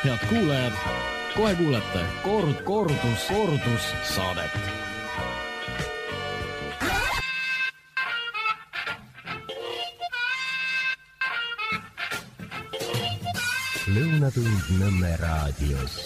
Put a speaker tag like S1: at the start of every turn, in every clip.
S1: Head kuulajad, kohe kuulete kordus saadet.
S2: Lõunatund Nõmme raadios.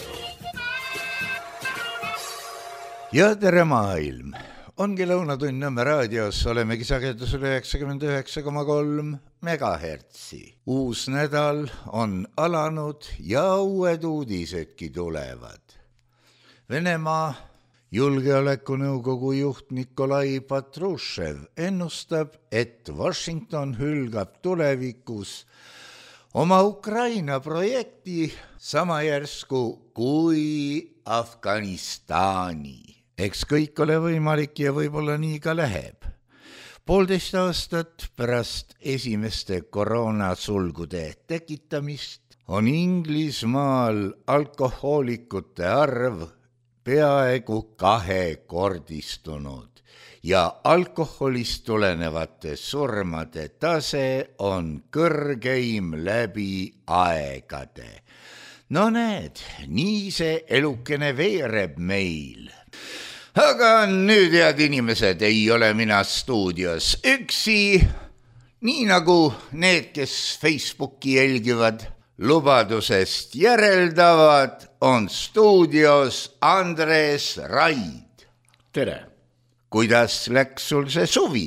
S3: Ja tere maailm! Ongi Lõunatund Nõmme raadios, olemegi sagedusel 99,3 megahertsi. Uus nädal on alanud ja uued uudisedki tulevad. Venemaa julgeolekunõukogu juht Nikolai Patrushev ennustab, et Washington hülgab tulevikus oma Ukraina projekti sama järsku kui Afganistani. Eks kõik ole võimalik ja võib-olla nii ka läheb. 1,5 aastat pärast esimeste koroonasulgude tekitamist on Inglismaal alkohoolikute arv peaaegu 2-kordistunud ja alkoholist tulenevate surmade tase on kõrgeim läbi aegade. No näed, nii see elukene veereb meil. Aga nüüd, head inimesed, ei ole mina stuudios üksi, nii nagu need, kes Facebooki jälgivad, lubadusest järeldavad, on stuudios Andres Raid.
S4: Tere!
S3: Kuidas läks sul see suvi?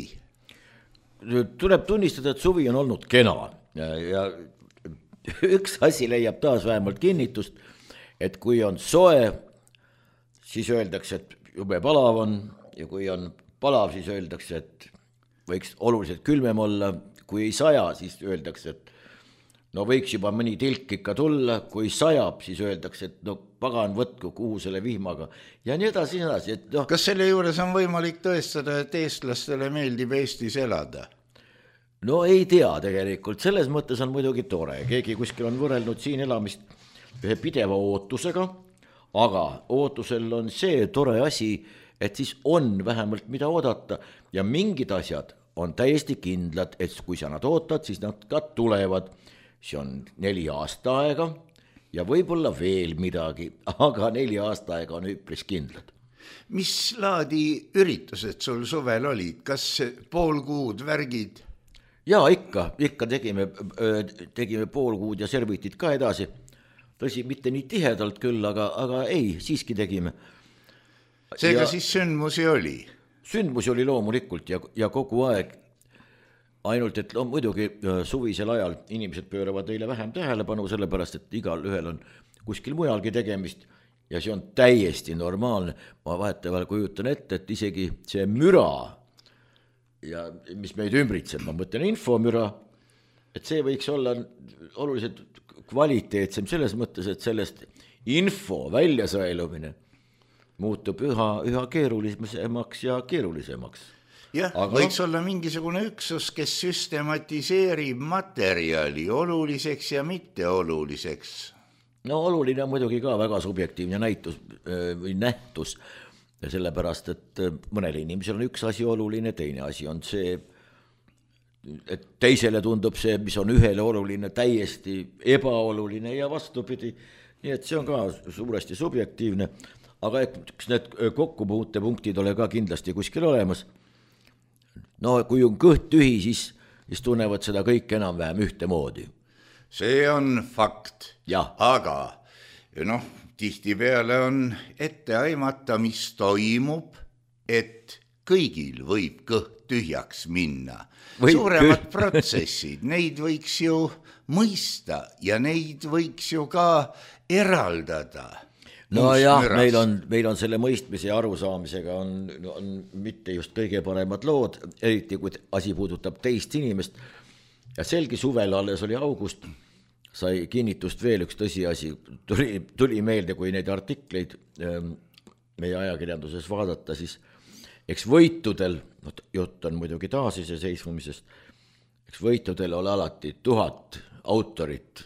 S4: Tuleb tunnistada, et suvi on olnud kena ja üks asi leiab taas vähemalt kinnitust, et kui on soe, siis öeldakse, et jube palav on, ja kui on palav, siis öeldakse, et võiks oluliselt külmem olla, kui ei saja, siis öeldakse, et no võiks juba mõni tilk ikka tulla, kui sajab, siis öeldakse, et no pagan võtku kuhu selle vihmaga ja nii edasi, et noh.
S3: Kas selle juures on võimalik tõestada, et eestlastele meeldib Eestis elada?
S4: No ei tea tegelikult, selles mõttes on muidugi tore, keegi kuskil on võrrelnud siin elamist ühe pideva ootusega, aga ootusel on see tore asi, et siis on vähemalt mida oodata ja mingid asjad on täiesti kindlad, et kui sa nad ootad, siis nad ka tulevad. See on 4 aasta aega ja võib-olla veel midagi, aga 4 aasta aega on üpris kindlad.
S3: Mis laadi üritused sul suvel olid? Kas pool kuud värgid?
S4: Jaa, ikka tegime pool kuud ja servitid ka edasi. Tõsi, mitte nii tihedalt küll, aga ei, siiski tegime.
S3: Seega siis sündmusi oli?
S4: Sündmusi oli loomulikult ja kogu aeg. Ainult, et muidugi suvisel ajal inimesed pööravad neile vähem tähelepanu, sellepärast, et igal ühel on kuskil mujalgi tegemist ja see on täiesti normaalne. Ma vaheteval kujutan ette, et isegi see müra, ja mis meid ümbritseb, ma mõtlen infomüra, et see võiks olla oluliselt kvaliteetsem selles mõttes, et sellest info väljasõelumine muutub üha keerulisemaks ja keerulisemaks.
S3: Jah, võiks olla mingisugune üksus, kes süstematiseerib materjali oluliseks ja mitteoluliseks.
S4: No oluline on muidugi ka väga subjektiivne nähtus, sellepärast, et mõnele inimesel on üks asi oluline, teine asi on see, et teisele tundub see, mis on ühele oluline, täiesti ebaoluline ja vastupidi. Nii et see on ka suuresti subjektiivne, aga eks need kokkupuutepunktid ole ka kindlasti kuskil olemas. No kui on kõht tühi, siis tunnevad seda kõik enam-vähem ühtemoodi.
S3: See on fakt,
S4: ja.
S3: Aga tihtipeale on ette aimata, mis toimub, et kõigil võib kõht tühjaks minna. Suuremad protsessid, neid võiks ju mõista ja neid võiks ju ka eraldada.
S4: No jah, meil on selle mõistmise ja arusaamisega on mitte just kõige paremad lood, eriti kui asi puudutab teist inimest. Ja selgi suvel alles oli august, sai kinnitust veel üks tõsiasi, tuli meelde, kui neid artikleid meie ajakirjanduses vaadata, siis eks võitudel, jutt on muidugi taasiseseisvumisest, eks võitudel ole alati 1000 autorit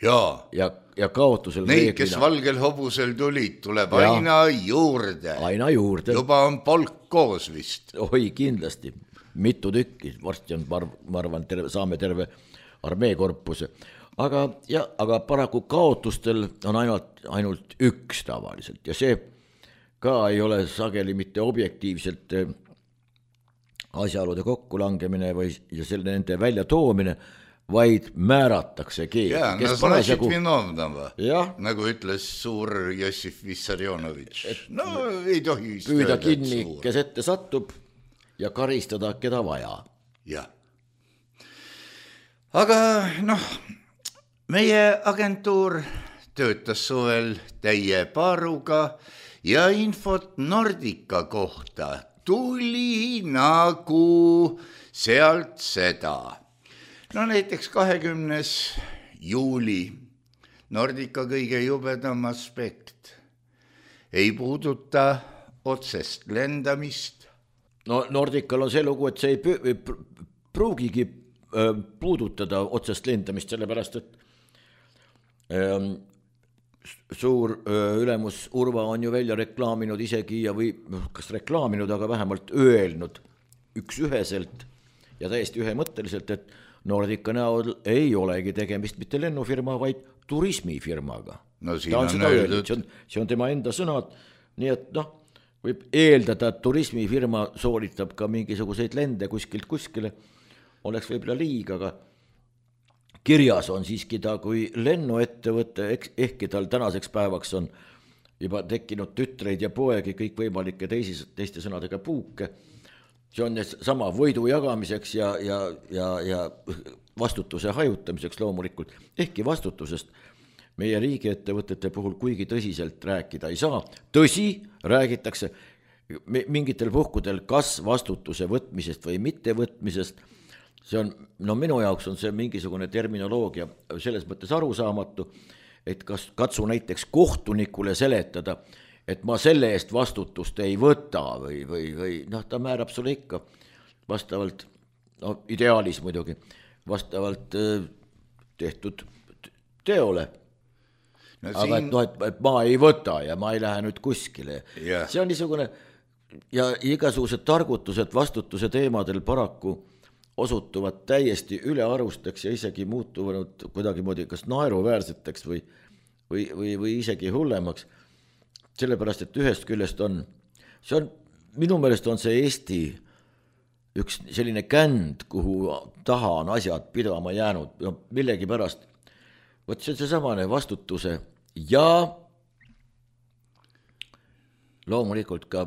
S4: ja kaotusel
S3: neid, kes valgel hobusel tulid, tuleb aina juurde. Juba on polk koos vist.
S4: Oi, kindlasti. Mitu tükki. Varsti on, ma arvan, saame terve armeekorpuse, aga paraku kaotustel on ainult üks tavaliselt ja see ka ei ole sageli mitte objektiivselt asjaolude kokkulangemine ja selle nende välja toomine, vaid määratakse keegi.
S3: Jaa, naznačit vinovnava, nagu ütles suur Jossif Vissarionovitš. No ei tohi
S4: püüda kinni, kes ette satub ja karistada, keda vaja.
S3: Jah. Aga meie agentuur töötas suvel täie paaruga ja infot Nordica kohta tuli nagu sealt seda. No näiteks 20. juuli Nordica kõige jubedam aspekt ei puuduta otsest lendamist.
S4: No Nordical on see lugu, et see ei pruugigi puudutada otsest lendamist, sellepärast et suur ülemus Urva on ju välja reklaaminud isegi või kas reklaaminud, aga vähemalt öelnud üksüheselt ja täiesti ühemõtteliselt, et Nordica näol ei olegi tegemist mitte lennufirma, vaid turismifirmaga.
S3: No siin on öeldud.
S4: See on tema enda sõnad, nii et võib eeldada, et turismifirma sooritab ka mingisuguseid lende kuskile, oleks võib-olla liiga, aga kirjas on siiski ta kui lennuettevõte, ehkki tal tänaseks päevaks on juba tekkinud tütreid ja poegi, kõik võimalikke teiste sõnadega puuke. See on sama võidu jagamiseks ja vastutuse hajutamiseks loomulikult, ehkki vastutusest meie riigiettevõtete puhul kuigi tõsiselt rääkida ei saa. Tõsi, räägitakse mingitel puhkudel kas vastutuse võtmisest või mittevõtmisest. See on, minu jaoks on see mingisugune terminoloogia selles mõttes arusaamatu, et kas katsu näiteks kohtunikule seletada, et ma selle eest vastutust ei võta või ta määrab sulle ikka vastavalt, ideaalis muidugi, vastavalt tehtud teole. Aga et ma ei võta ja ma ei lähe nüüd kuskile.
S3: Yeah.
S4: See on niisugune ja igasugused targutused vastutuse teemadel paraku osutuvad täiesti ülearusteks ja isegi muutuvad kuidagimoodi kas naeruväärseteks või isegi hullemaks. Sellepärast, et ühest küljest minu meelest on see Eesti üks selline känd, kuhu taha on asjad pidama jäänud, millegi pärast. Võt see on seesamane vastutuse ja loomulikult ka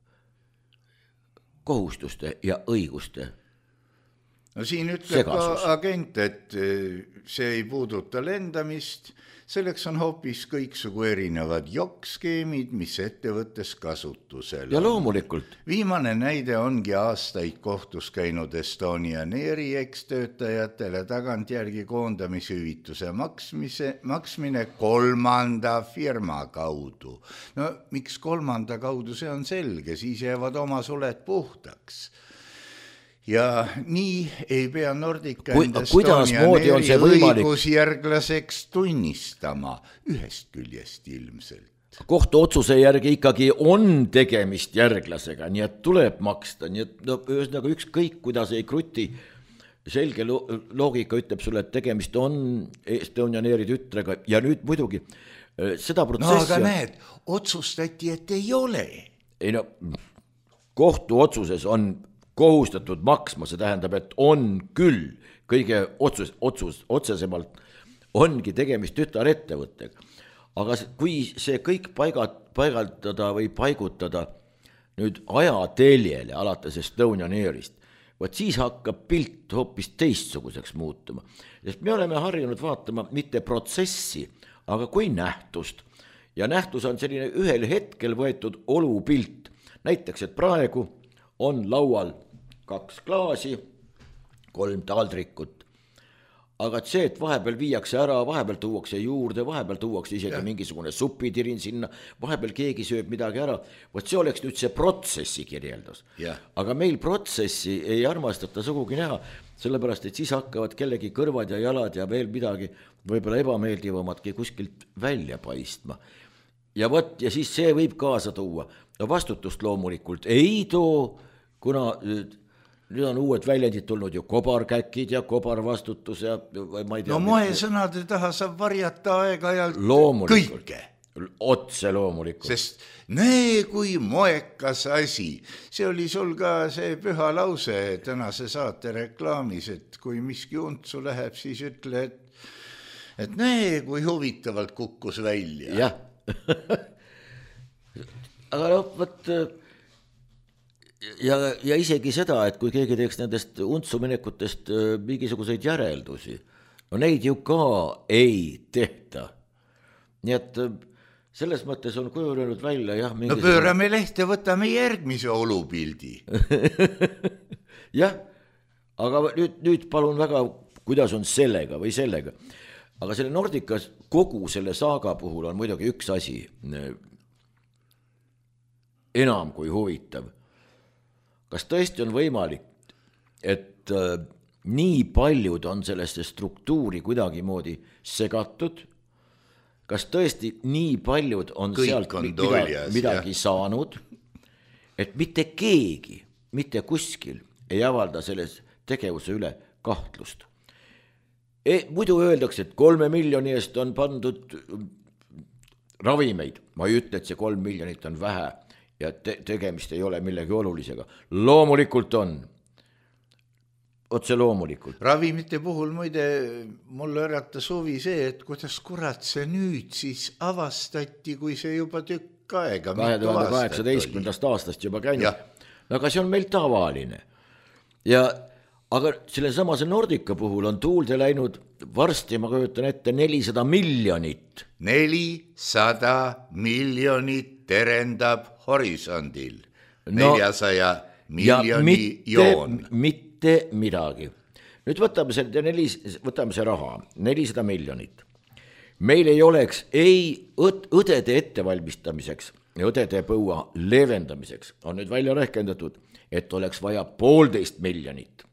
S4: kohustuste ja õiguste.
S3: No siin ütleb ka agent, et see ei puuduta lendamist, selleks on hoopis kõiksugu erinevad jokkskeemid, mis ettevõttes kasutusel on.
S4: Ja loomulikult.
S3: Viimane näide ongi aastaid kohtus käinud Estonian Airi ekstöötajatele tagantjärgi koondamishüvituse maksmine 3. firma kaudu. No miks 3. kaudu, see on selge, siis jäävad oma suled puhtaks. Ja nii ei pea Nordica Estonian Airi õigusjärglaseks tunnistama ühest küljest ilmselt.
S4: Kohtuotsuse järgi ikkagi on tegemist järglasega, nii et tuleb maksta, nii et ühesõnaga ükskõik, kuidas ei kruti, selge loogika ütleb sulle, et tegemist on Estonian Airi tütrega ja nüüd muidugi seda protsessi...
S3: No aga näed, otsustati, et ei ole.
S4: Ei kohtuotsuses on kohustatud maksma, see tähendab, et on küll kõige otsesemalt ongi tegemist tütarettevõttega. Aga kui see kõik paigaldada või paigutada nüüd ajateljele alates Estonian Airist, siis hakkab pilt hoopis teistsuguseks muutuma. Sest me oleme harjunud vaatama mitte protsessi, aga kui nähtust. Ja nähtus on selline ühel hetkel võetud olupilt. Näiteks, et praegu on laual 2 klaasi, 3 taldrikut. Aga see, et vahepeal viiakse ära, vahepeal tuuakse juurde, vahepeal tuuakse isegi mingisugune supitirin sinna, vahepeal keegi sööb midagi ära, see oleks nüüd see protsessi kirjeldus. Aga meil protsessi ei armastata sugugi näha, sellepärast, et siis hakkavad kellegi kõrvad ja jalad ja veel midagi võib-olla ebameeldivamadki kuskilt välja paistma. Ja siis see võib kaasa tuua. Vastutust loomulikult ei too, kuna nüüd on uued väljendid tulnud ju, kobarkäkid ja kobarvastutus ja ma ei tea.
S3: No moesõnade taha saab varjata aeg-ajalt kõike.
S4: Otse loomulikult.
S3: Sest näe, kui moekas asi. See oli sul ka see püha lause tänase saate reklaamis, et kui miski untsu läheb, siis ütle, et näe, kui huvitavalt kukkus välja.
S4: Jah. Aga no, võt, ja isegi seda, et kui keegi teeks nendest untsuminekutest mingisuguseid järeldusi, no neid ju ka ei tehta. Nii et selles mõttes on kujunenud välja, jah.
S3: No pöörame lehte, võtame järgmise olupildi.
S4: Jah, aga nüüd palun väga, kuidas on sellega või sellega. Aga selle Nordicas kogu selle saaga puhul on muidugi üks asi enam kui huvitav. Kas tõesti on võimalik, et nii paljud on sellesse struktuuri kuidagi moodi segatud? Kas tõesti nii paljud on
S3: kõik
S4: sealt
S3: on
S4: midagi saanud, et mitte keegi, mitte kuskil ei avalda selles tegevuse üle kahtlust. Muidu öeldakse, et 3 miljoni eest on pandud ravimeid. Ma ei ütle, et see 3 miljonit on vähe ja tegemist ei ole millegi olulisega. Loomulikult on. Otse loomulikult.
S3: Ravimite puhul muide mulle äratas huvi see, et kuidas kurat see nüüd siis avastati, kui see juba tükk aega.
S4: 2018. aastast juba käinud. Aga see on meil tavaline. Aga selle samase Nordica puhul on tuulde läinud varsti, ma kujutan ette, 400 miljonit.
S3: 400 miljonit terendab horisondil. 400 miljoni joon.
S4: Mitte midagi. Nüüd võtame see raha, 400 miljonit. Meil ei oleks ei õdede ettevalmistamiseks ja õdede põua leevendamiseks on nüüd välja rehkendatud, et oleks vaja 1,5 miljonit.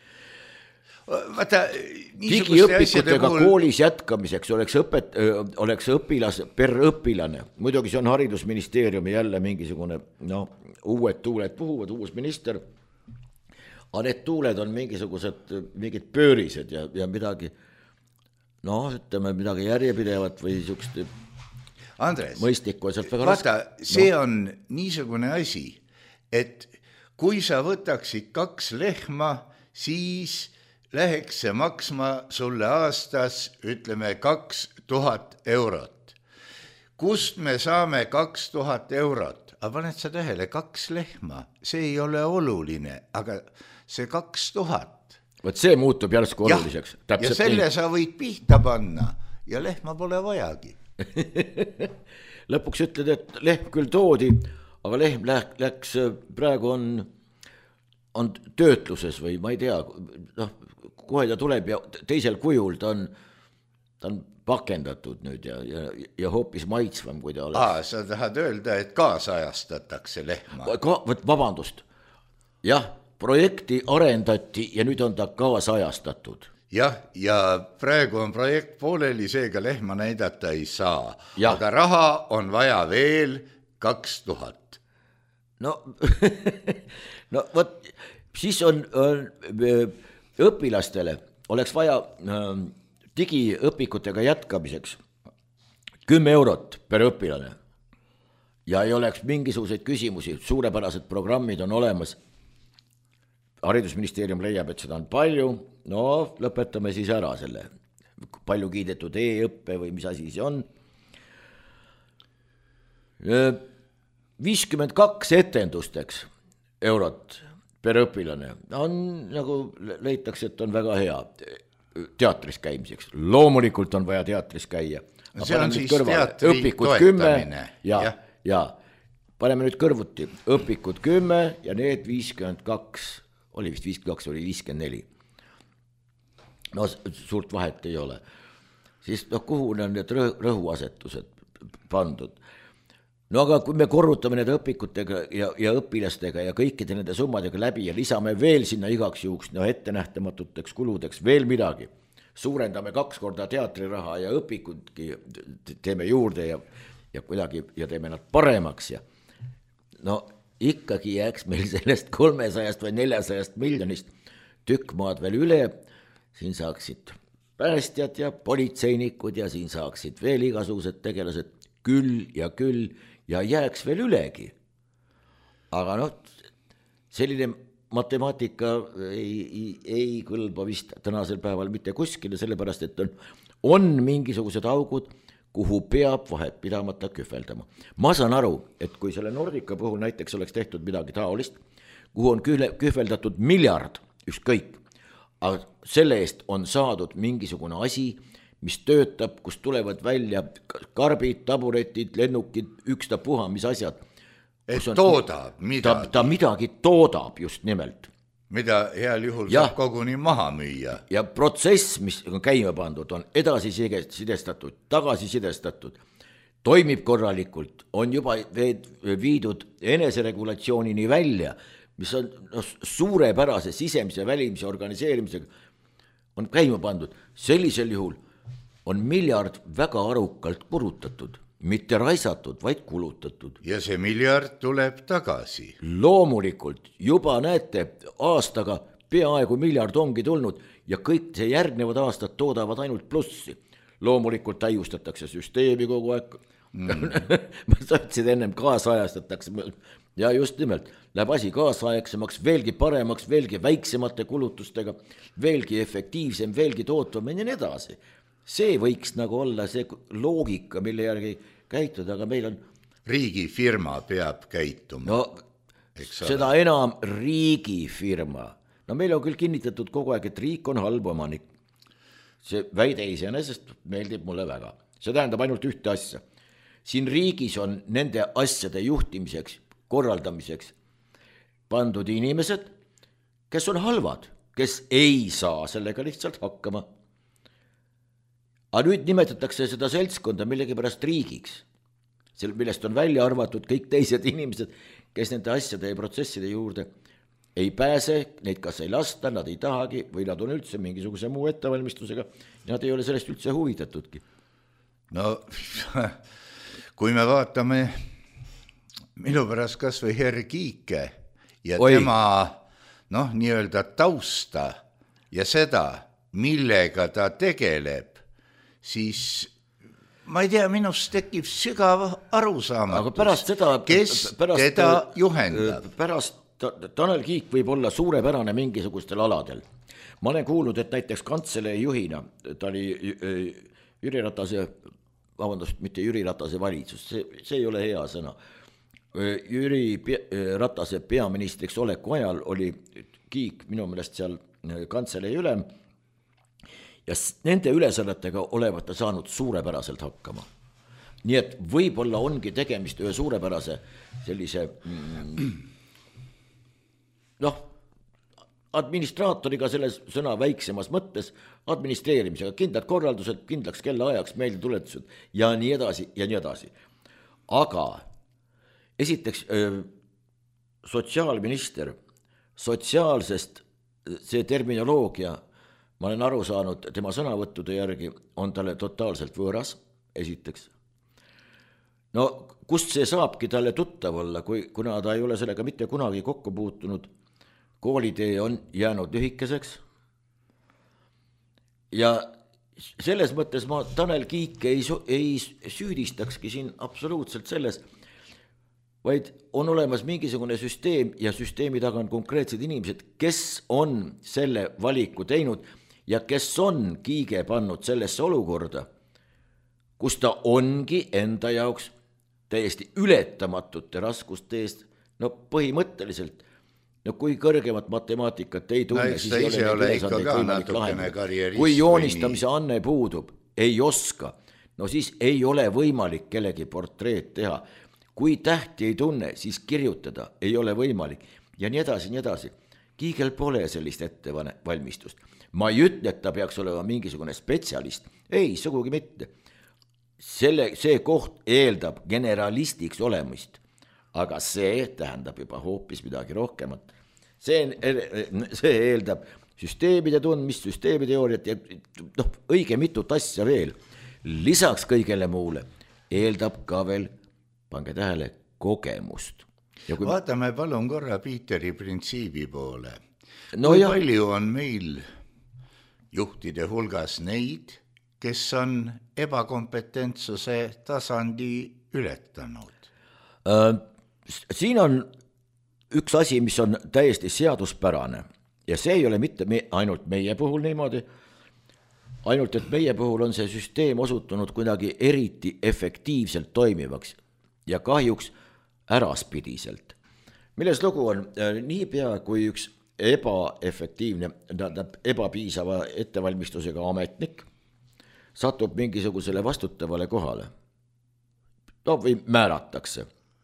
S4: Digiõpikutega koolis jätkamiseks oleks õpilas per õpilane. Muidugi see on haridusministeeriumi jälle mingisugune, uued tuuled puhuvad, uus minister. Aga need tuuled on mingid pöörised ja midagi, ütleme midagi järjepidevat või niisugust mõistlikku.
S3: Vaata, see on niisugune asi, et kui sa võtaksid 2 lehma, siis läheks see maksma sulle aastas, ütleme, 2000 eurot. Kust me saame 2000 eurot? Aga paned sa tähele, 2 lehma, see ei ole oluline, aga see 2000.
S4: Võt see muutub järsku oluliseks.
S3: Ja selle sa võid pihta panna ja lehma pole vajagi.
S4: Lõpuks ütled, et lehm küll toodi, aga lehm läks praegu on töötluses või ma ei tea, kohe ta tuleb ja teisel kujul ta on pakendatud nüüd ja hoopis maitsvam, kui ta oleks.
S3: Sa tahad öelda, et kaasajastatakse lehma?
S4: Vabandust. Jah, projekti arendati ja nüüd on ta kaasajastatud.
S3: Jah, ja praegu on projekt pooleli, seega lehma näidata ei saa. Aga raha on vaja veel 2000.
S4: No võt, siis on õpilastele oleks vaja digiõpikutega jätkamiseks 10 eurot per õpilane ja ei oleks mingisuguseid küsimusi, suurepärased programmid on olemas. Haridusministeerium leiab, et seda on palju, lõpetame siis ära selle palju kiidetud e-õppe või mis asi see on. 52 etendusteks eurot per õpilane on nagu leitakse, et on väga hea teatris käimiseks. Loomulikult on vaja teatris käia.
S3: See on siis teatri toetamine.
S4: Ja paneme nüüd kõrvuti õpikud 10 ja need 52, oli vist 52, oli 54. Suurt vahet ei ole. Siis kuhu on need rõhuasetused pandud? Aga kui me korrutame need õpikutega ja õpilastega ja kõikide nende summadega läbi ja lisame veel sinna igaks juhuks ettenähtamatuteks kuludeks veel midagi, suurendame 2 korda teatriraha ja õpikudki teeme juurde ja kuidagi ja teeme nad paremaks ja ikkagi jääks meil sellest 300 või 400 miljonist tükk maad veel üle, siin saaksid päästjad ja politseinikud ja siin saaksid veel igasugused tegelased küll ja jääks veel ülegi. Aga noh, selline matemaatika ei kõlba vist tänasel päeval mitte kuskile, sellepärast et on mingisugused augud, kuhu peab vahet pidamata kühveldama. Ma saan aru, et kui selle Nordica puhul näiteks oleks tehtud midagi taolist, kuhu on kühveldatud miljard, ükskõik, aga selle eest on saadud mingisugune asi, mis töötab, kus tulevad välja karbid, taburetid, lennukid, ükstapuha, mis asjad.
S3: Et toodab midagi.
S4: Ta midagi toodab just nimelt.
S3: Mida heal juhul saab koguni maha müüa.
S4: Ja protsess, mis on käima pandud, on edasi sidestatud, tagasi sidestatud, toimib korralikult, on juba viidud eneseregulatsioonini välja, mis on suurepärase sisemise välimise organiseerimisega on käima pandud. Sellisel juhul on miljard väga arukalt kulutatud, mitte raisatud, vaid kulutatud.
S3: Ja see miljard tuleb tagasi.
S4: Loomulikult, juba näete, aastaga peaaegu miljard ongi tulnud ja kõik see järgnevad aastad toodavad ainult plussi. Loomulikult täiustatakse süsteemi kogu aeg. Ma saatsid ennem kaasajastatakse ja just nimelt läheb asi kaasaegsemaks, veelgi paremaks, veelgi väiksemate kulutustega, veelgi efektiivsem, veelgi tootvam ja nii edasi. See võiks nagu olla see loogika, mille järgi käituda, aga meil on
S3: riigifirma peab käituma.
S4: No seda enam riigifirma. No meil on küll kinnitatud kogu aeg, et riik on halb omanik. See väide iseenesest meeldib mulle väga. See tähendab ainult ühte asja. Siin riigis on nende asjade juhtimiseks, korraldamiseks pandud inimesed, kes on halvad, kes ei saa sellega lihtsalt hakkama. Aga nüüd nimetatakse seda seltskonda millegipärast riigiks, millest on välja arvatud kõik teised inimesed, kes nende asjade ja protsesside juurde ei pääse, neid kas ei lasta, nad ei tahagi või nad on üldse mingisuguse muu ettevalmistusega, nad ei ole sellest üldse huvitatudki.
S3: No kui me vaatame minu pärast kas või Herr Kiike ja tema nii-öelda tausta ja seda, millega ta tegeleb, siis ma ei tea, minust tekib sügav arusaamatus, kes teda juhendab.
S4: Pärast Tanel Kiik võib olla suurepärane mingisugustel aladel. Ma olen kuulnud, et näiteks kantselei juhina, ta oli Jüri Ratase, mitte Jüri Ratase valitsus, see ei ole hea sõna. Jüri Ratase peaministriks oleku ajal oli Kiik minu meelest seal kantselei ülem ja nende ülesannetega olevat ta saanud suurepäraselt hakkama. Nii et võib-olla ongi tegemist ühe suurepärase sellise administraatoriga selles sõna väiksemas mõttes, administreerimisega, kindlad korraldused, kindlaks kellaajaks, meeldetuletused ja nii edasi ja nii edasi. Aga esiteks sotsiaalminister, sotsiaalsest see terminoloogia, ma olen aru saanud tema sõnavõttude järgi, on talle totaalselt võõras, esiteks. No kust see saabki talle tuttav olla, kuna ta ei ole sellega mitte kunagi kokku puutunud, koolitee on jäänud lühikeseks ja selles mõttes ma Tanel Kiik ei süüdistakski siin absoluutselt selles, vaid on olemas mingisugune süsteem ja süsteemi taga on konkreetsed inimesed, kes on selle valiku teinud ja kes on Kiige pannud sellesse olukorda, kus ta ongi enda jaoks täiesti ületamatute raskuste eest, põhimõtteliselt, kui kõrgemat matemaatikat ei tunne, siis ei ole võimalik lahendada. Kui joonistamise anne puudub, ei oska, siis ei ole võimalik kellegi portreed teha. Kui tähti ei tunne, siis kirjutada ei ole võimalik ja nii edasi, nii edasi. Kiigel pole sellist ettevalmistust. Ma ei ütle, et ta peaks olema mingisugune spetsialist. Ei, sugugi mitte. See koht eeldab generalistiks olemist. Aga see tähendab juba hoopis midagi rohkemat. See eeldab süsteemide tundmist, süsteemiteooriat ja õige mitut asja veel. Lisaks kõigele muule eeldab ka veel, pange tähele, kogemust.
S3: Vaatame palun korra Piiteri printsiibi poole.
S4: Kui
S3: palju on meil juhtide hulgas neid, kes on ebakompetentsuse tasandi ületanud?
S4: Siin on üks asi, mis on täiesti seaduspärane ja see ei ole mitte ainult meie puhul niimoodi, ainult et meie puhul on see süsteem osutunud kuidagi eriti efektiivselt toimivaks ja kahjuks äraspidiselt. Milles lugu on? Niipea kui üks ebaefektiivne, ebapiisava ettevalmistusega ametnik satub mingisugusele vastutavale kohale, või määratakse,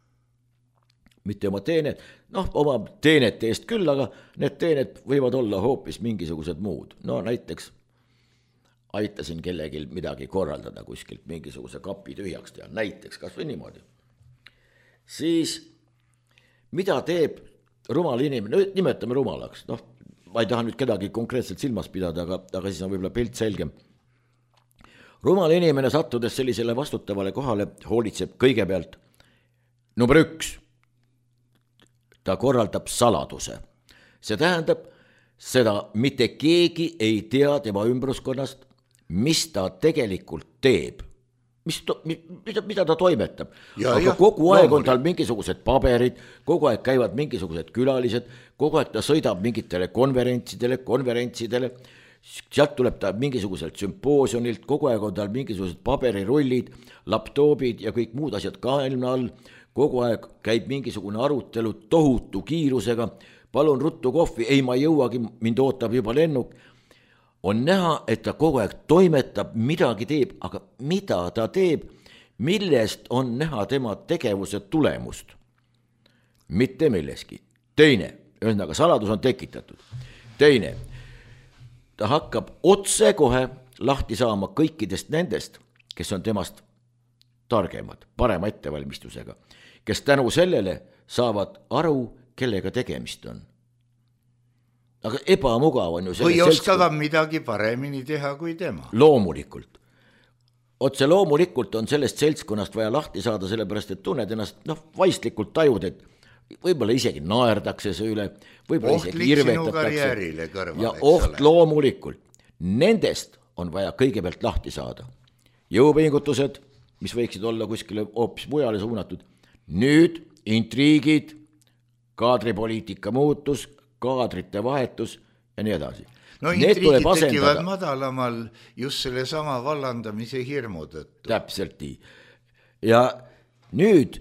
S4: mitte oma teened, oma teenete eest küll, aga need teened võivad olla hoopis mingisugused muud. Näiteks aitasin kellelgi midagi korraldada kuskilt, mingisuguse kapi tühjaks teha, näiteks kas või niimoodi. Siis mida teeb rumal inimene, nimetame rumalaks, ma ei taha nüüd kedagi konkreetselt silmas pidada, aga siis on võib-olla pilt selgem. Rumal inimene sattudes sellisele vastutavale kohale hoolitseb kõigepealt number 1. Ta korraldab saladuse. See tähendab, seda mitte keegi ei tea tema ümbruskonnast, mis ta tegelikult teeb, mida ta toimetab. Aga kogu aeg on tal mingisugused paberid, kogu aeg käivad mingisugused külalised, kogu aeg ta sõidab mingitele konverentsidele, sealt tuleb ta mingisuguselt sümpoosionilt, kogu aeg on tal mingisugused paberirullid, laptopid ja kõik muud asjad kaelma all, kogu aeg käib mingisugune arutelu tohutu kiirusega, palun ruttu kohvi, ei ma jõuagi, mind ootab juba lennuk. On näha, et ta kogu aeg toimetab, midagi teeb, aga mida ta teeb, millest on näha tema tegevuse tulemust? Mitte milleski. Teine, ühesõnaga saladus on tekitatud. Teine, ta hakkab otse kohe lahti saama kõikidest nendest, kes on temast targemad, parema ettevalmistusega, kes tänu sellele saavad aru, kellega tegemist on. Aga ebamugav on ju
S3: või oskavad midagi paremini teha kui tema.
S4: Loomulikult. Otse loomulikult on sellest seltskonnast vaja lahti saada, sellepärast et tunned ennast vaistlikult tajud, et võib-olla isegi naerdakse see üle, võib-olla isegi irvetatakse. Ja oht loomulikult. Nendest on vaja kõigepealt lahti saada. Jõupingutused, mis võiksid olla kuskile hoopis mujale suunatud. Nüüd intriigid, kaadripoliitika muutus, kaadrite vahetus ja nii edasi.
S3: Intriigid tekivad madalamal just selle sama vallandamise hirmu tõttu.
S4: Täpselt nii. Ja nüüd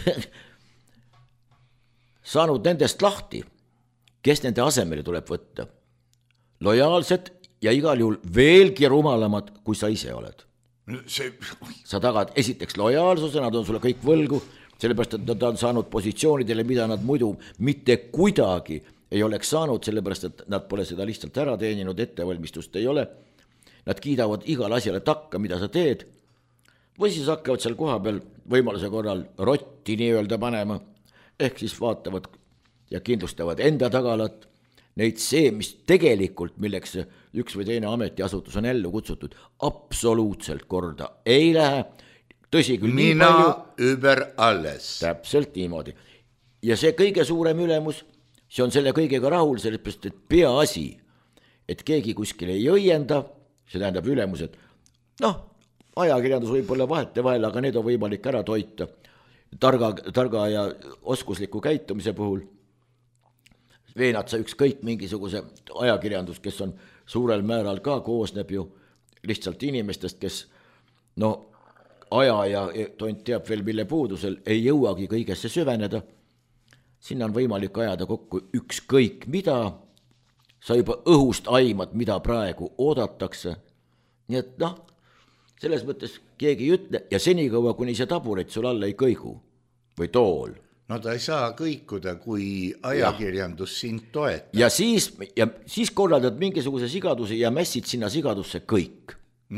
S4: saanud nendest lahti, kes nende asemele tuleb võtta. Lojaalsed ja igal juhul veelgi rumalamad, kui sa ise oled. Sa tagad esiteks lojaalsuse, nad on sulle kõik võlgu, sellepärast, et nad on saanud positsioonidele, mida nad muidu mitte kuidagi ei oleks saanud, sellepärast, et nad pole seda lihtsalt ära teeninud, ettevalmistust ei ole. Nad kiidavad igal asjale takka, mida sa teed, või siis hakkavad seal koha peal võimaluse korral rotti nii-öelda panema, ehk siis vaatavad ja kindlustavad enda tagalat, neid see, mis tegelikult, milleks üks või teine ametiasutus on ellu kutsutud, absoluutselt korda ei lähe, tõsi küll nii palju.
S3: Mina über alles.
S4: Täpselt niimoodi. Ja see kõige suurem ülemus, see on selle kõigega rahul, sellepärast, et peaasi, et keegi kuskil ei õienda, see tähendab ülemused, ajakirjandus võib olla vahetevahel, aga need on võimalik ära toita targa ja oskusliku käitumise puhul. Veenad sa ükskõik mingisuguse ajakirjandus, kes on suurel määral ka koosneb ju lihtsalt inimestest, kes aja ja tont teab veel, mille puudusel ei jõuagi kõigesse süveneda. Sinna on võimalik ajada kokku ükskõik mida, sa juba õhust aimad, mida praegu oodatakse. Nii et selles mõttes keegi ei ütle ja senikaua, kuni see taburet sul alla ei kõigu või tool.
S3: Ta ei saa kõikuda, kui ajakirjandus sind toetab.
S4: Ja siis korraldad mingisuguse sigadusi ja mässid sinna sigadusse kõik.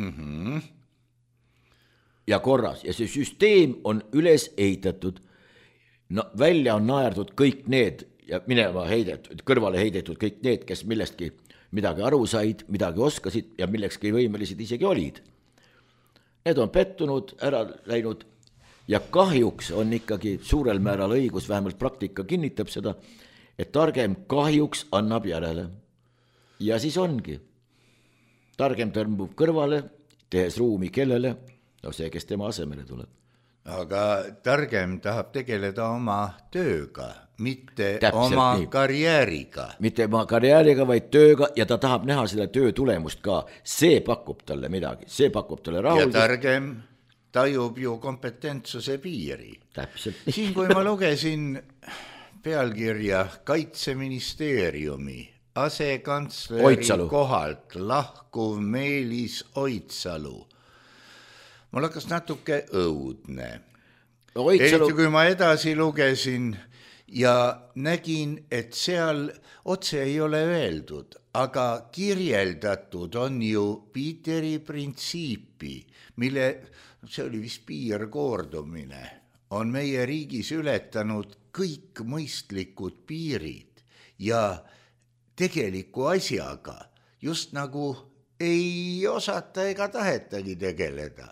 S4: Ja korras. Ja see süsteem on üles ehitatud. Välja on naerdud kõik need ja minema kõrvale heidetud kõik need, kes millestki midagi aru said, midagi oskasid ja millekski võimelised isegi olid. Need on pettunud, ära läinud ja kahjuks on ikkagi suurel määral õigus, vähemalt praktika kinnitab seda, et targem kahjuks annab järele. Ja siis ongi. Targem tõmbub kõrvale, tehes ruumi kellele, no see, kes tema asemele tuleb.
S3: Aga targem tahab tegeleda oma tööga, mitte
S4: Täpselt
S3: oma
S4: nii.
S3: karjääriga.
S4: Mitte oma karjääriga, vaid tööga ja ta tahab näha selle töö tulemust ka. See pakub talle midagi, see pakub talle
S3: Ja
S4: rahuldust.
S3: targem tajub ju kompetentsuse piiri.
S4: Täpselt.
S3: Siin, kui ma lugesin pealkirja Kaitseministeeriumi asekantsleri
S4: Oidsalu.
S3: kohalt lahkuv Meelis Oidsalu. Mul hakkas natuke õudne.
S4: Oidsalu,
S3: Eriti kui ma edasi lugesin ja nägin, et seal otse ei ole öeldud, aga kirjeldatud on ju Piiteri printsiipi, mille, see oli vist piirkordumine, on meie riigis ületanud kõik mõistlikud piirid ja tegeliku asjaga just nagu ei osata ega tahetagi tegeleda.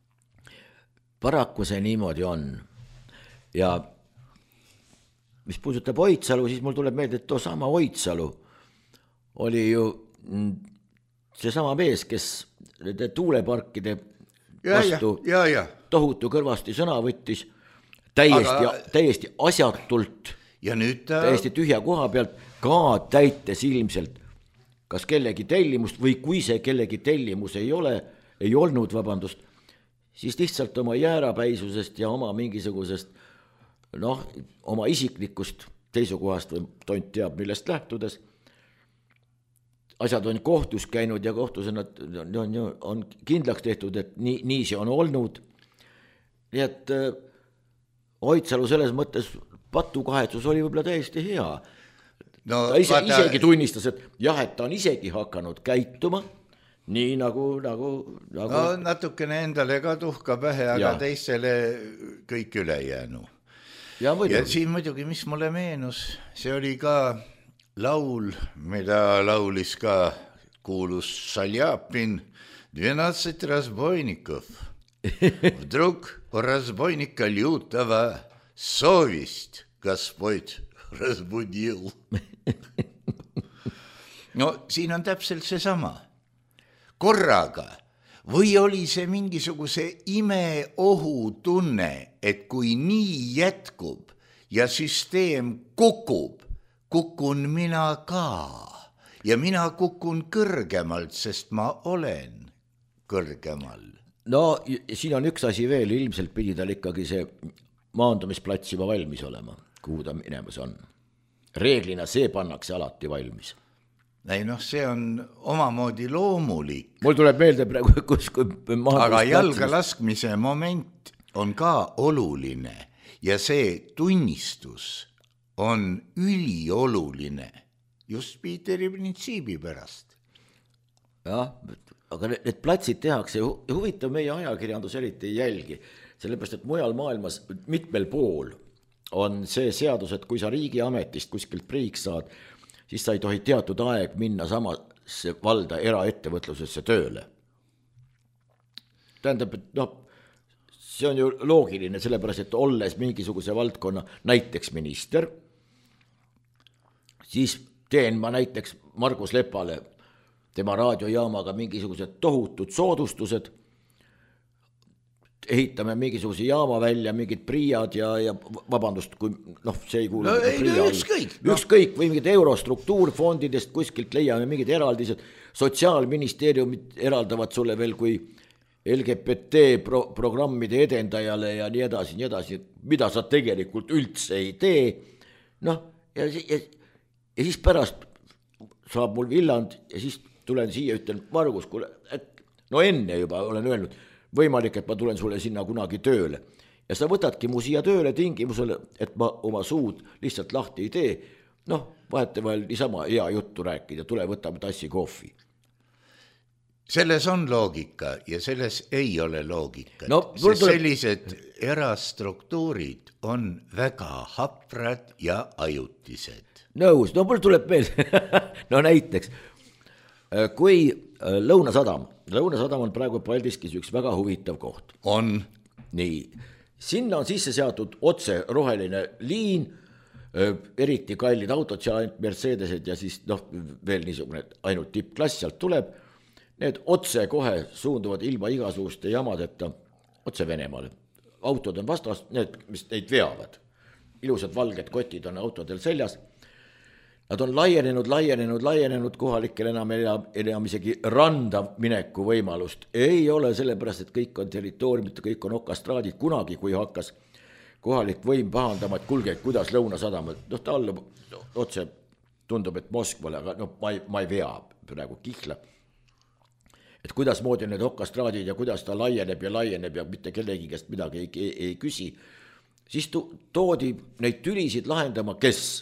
S4: paraku see niimoodi on. Ja mis puudutab Oidsalu, siis mul tuleb meelde, et too sama Oidsalu oli ju seesama mees, kes tuuleparkide vastu
S3: ja.
S4: tohutu kõrvasti sõna võttis, täiesti asjatult,
S3: Ja nüüd ta
S4: täiesti tühja koha pealt, ka täites ilmselt kas kellegi tellimust või kui see kellegi tellimus ei olnud, vabandust, siis lihtsalt oma jäärapäisusest ja oma mingisugusest, oma isiklikust seisukohast või tont teab, millest lähtudes, asjad on kohtus käinud ja kohtus on kindlaks tehtud, et nii see on olnud. Nii et Oidsalu selles mõttes patukahetsus oli võib-olla täiesti hea.
S3: no,
S4: Ta isegi tunnistas, et jah, et ta on isegi hakanud käituma, nii nagu
S3: no, natukene endale ka tuhka pähe, aga teistele kõik ülejäänu. Ja siin muidugi, mis mulle meenus, see oli ka laul, mida laulis ka kuulus Šaljapin, 12 разбойников. Вдруг у разбойника лютого совесть Господь разбудил. No siin on täpselt seesama. Korraga või oli see mingisuguse imeohutunne, et kui nii jätkub ja süsteem kukun mina ka ja mina kukun kõrgemalt, sest ma olen kõrgemal.
S4: No siin on üks asi veel, ilmselt pidi tal ikkagi see maandumisplats juba valmis olema, kuhu ta minemas on. Reeglina see pannakse alati valmis.
S3: Ei see on omamoodi loomulik.
S4: Mul tuleb meelde praegu,
S3: aga jalga laskmise moment on ka oluline ja see tunnistus on ülioluline just Piiteri printsiibi pärast.
S4: Jah, aga need platsid tehakse, huvitav meie ajakirjandus eriti ei jälgi, sellepärast, et mujal maailmas mitmel pool on see seadus, et kui sa riigiametist kuskilt priiks saad, siis sa ei tohi teatud aeg minna samasse valda eraettevõtlusesse tööle. Tähendab, et see on ju loogiline, sellepärast, et olles mingisuguse valdkonna näiteks minister, siis teen ma näiteks Margus Lepale tema raadiojaamaga mingisugused tohutud soodustused, ehitame mingisuguse jaama välja, mingid priiad ja vabandust, kui see ei kuulu ükskõik või mingid eurostruktuurfondidest kuskilt leiame mingid eraldised, sotsiaalministeeriumid eraldavad sulle veel kui LGBT programmide edendajale ja nii edasi, mida sa tegelikult üldse ei tee. Ja siis pärast saab mul villand ja siis tulen siia, ütlen Margus, enne juba olen öelnud, võimalik, et ma tulen sulle sinna kunagi tööle. Ja sa võtadki mu siia tööle tingimusele, et ma oma suud lihtsalt lahti ei tee. Vahetevahel niisama hea juttu rääkida, tule võtame tassi kohvi.
S3: Selles on loogika ja selles ei ole loogikat. Sest sellised erastruktuurid on väga haprad ja ajutised.
S4: Nõus, mul tuleb meelde, näiteks, kui Lõunasadam on praegu Paldiskis üks väga huvitav koht.
S3: On.
S4: Nii, sinna on sisse seatud otse roheline liin, eriti kallid autod, seal ainult Mercedesed ja siis veel niisugune ainult tippklass sealt tuleb, need otse kohe suunduvad ilma igasuguste jamadeta otse Venemaale. Autod on vastas, need, mis neid veavad. Ilusad valged kotid on autodel seljas. Nad on laienenud, kohalikel enam isegi randa mineku võimalust. Ei ole sellepärast, et kõik on territooriumid, kõik on okastraadid. Kunagi, kui hakkas kohalik võim pahandama, et kulge, kuidas Lõunasadam, ta allub otse, tundub, et Moskvale, aga ma ei vea praegu kihla. Et kuidas moodi need okastraadid ja kuidas ta laieneb ja mitte kellegi käest midagi ei küsi. Siis toodi neid tülisid lahendama, kes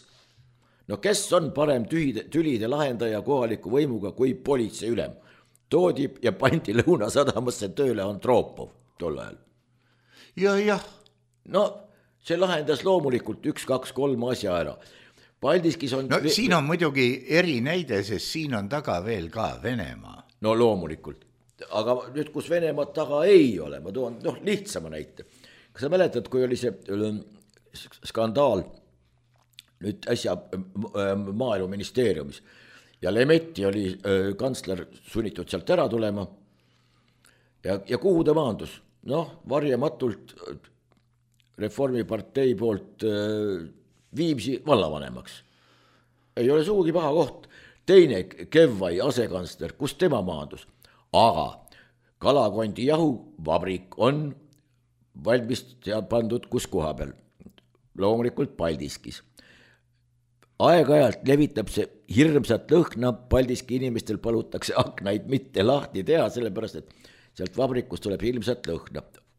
S4: on parem tülide lahendaja kohaliku võimuga kui politsei ülem. Toodi ja pandi Lõunasadamasse tööle Andropov tol ajal.
S3: Ja.
S4: No see lahendas loomulikult 1, 2, 3 asja ära. Paldiskis on...
S3: No siin on muidugi eri näide, sest siin on taga veel ka Venemaa.
S4: No loomulikult. Aga nüüd, kus Venemaa taga ei ole, ma toon lihtsama näite. Kas sa mäletad, kui oli see skandaal nüüd äsja maaeluministeeriumis ja Lemetti oli kantsler sunnitud sealt ära tulema ja kuhu ta maandus? Varjamatult Reformipartei poolt Viimsi vallavanemaks. Ei ole suugi paha koht. Teine Kevvai asekantsler, kus tema maandus? Aga Kalakondi jahuvabrik on valmis pandud kus koha peal? Loomulikult Paldiskis. Aeg-ajalt levitab see hirmsat lõhna, Paldiski inimestel palutakse aknaid mitte lahti teha, sellepärast, et sealt vabrikust tuleb hirmsat lõhna.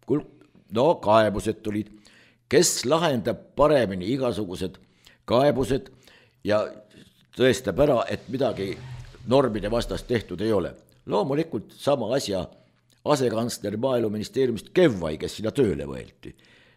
S4: Kaebused tulid. Kes lahendab paremini igasugused kaebused ja tõestab ära, et midagi normide vastast tehtud ei ole. Loomulikult sama asja asekantsler maaeluministeeriumist Kevvai, kes sinna tööle võelti.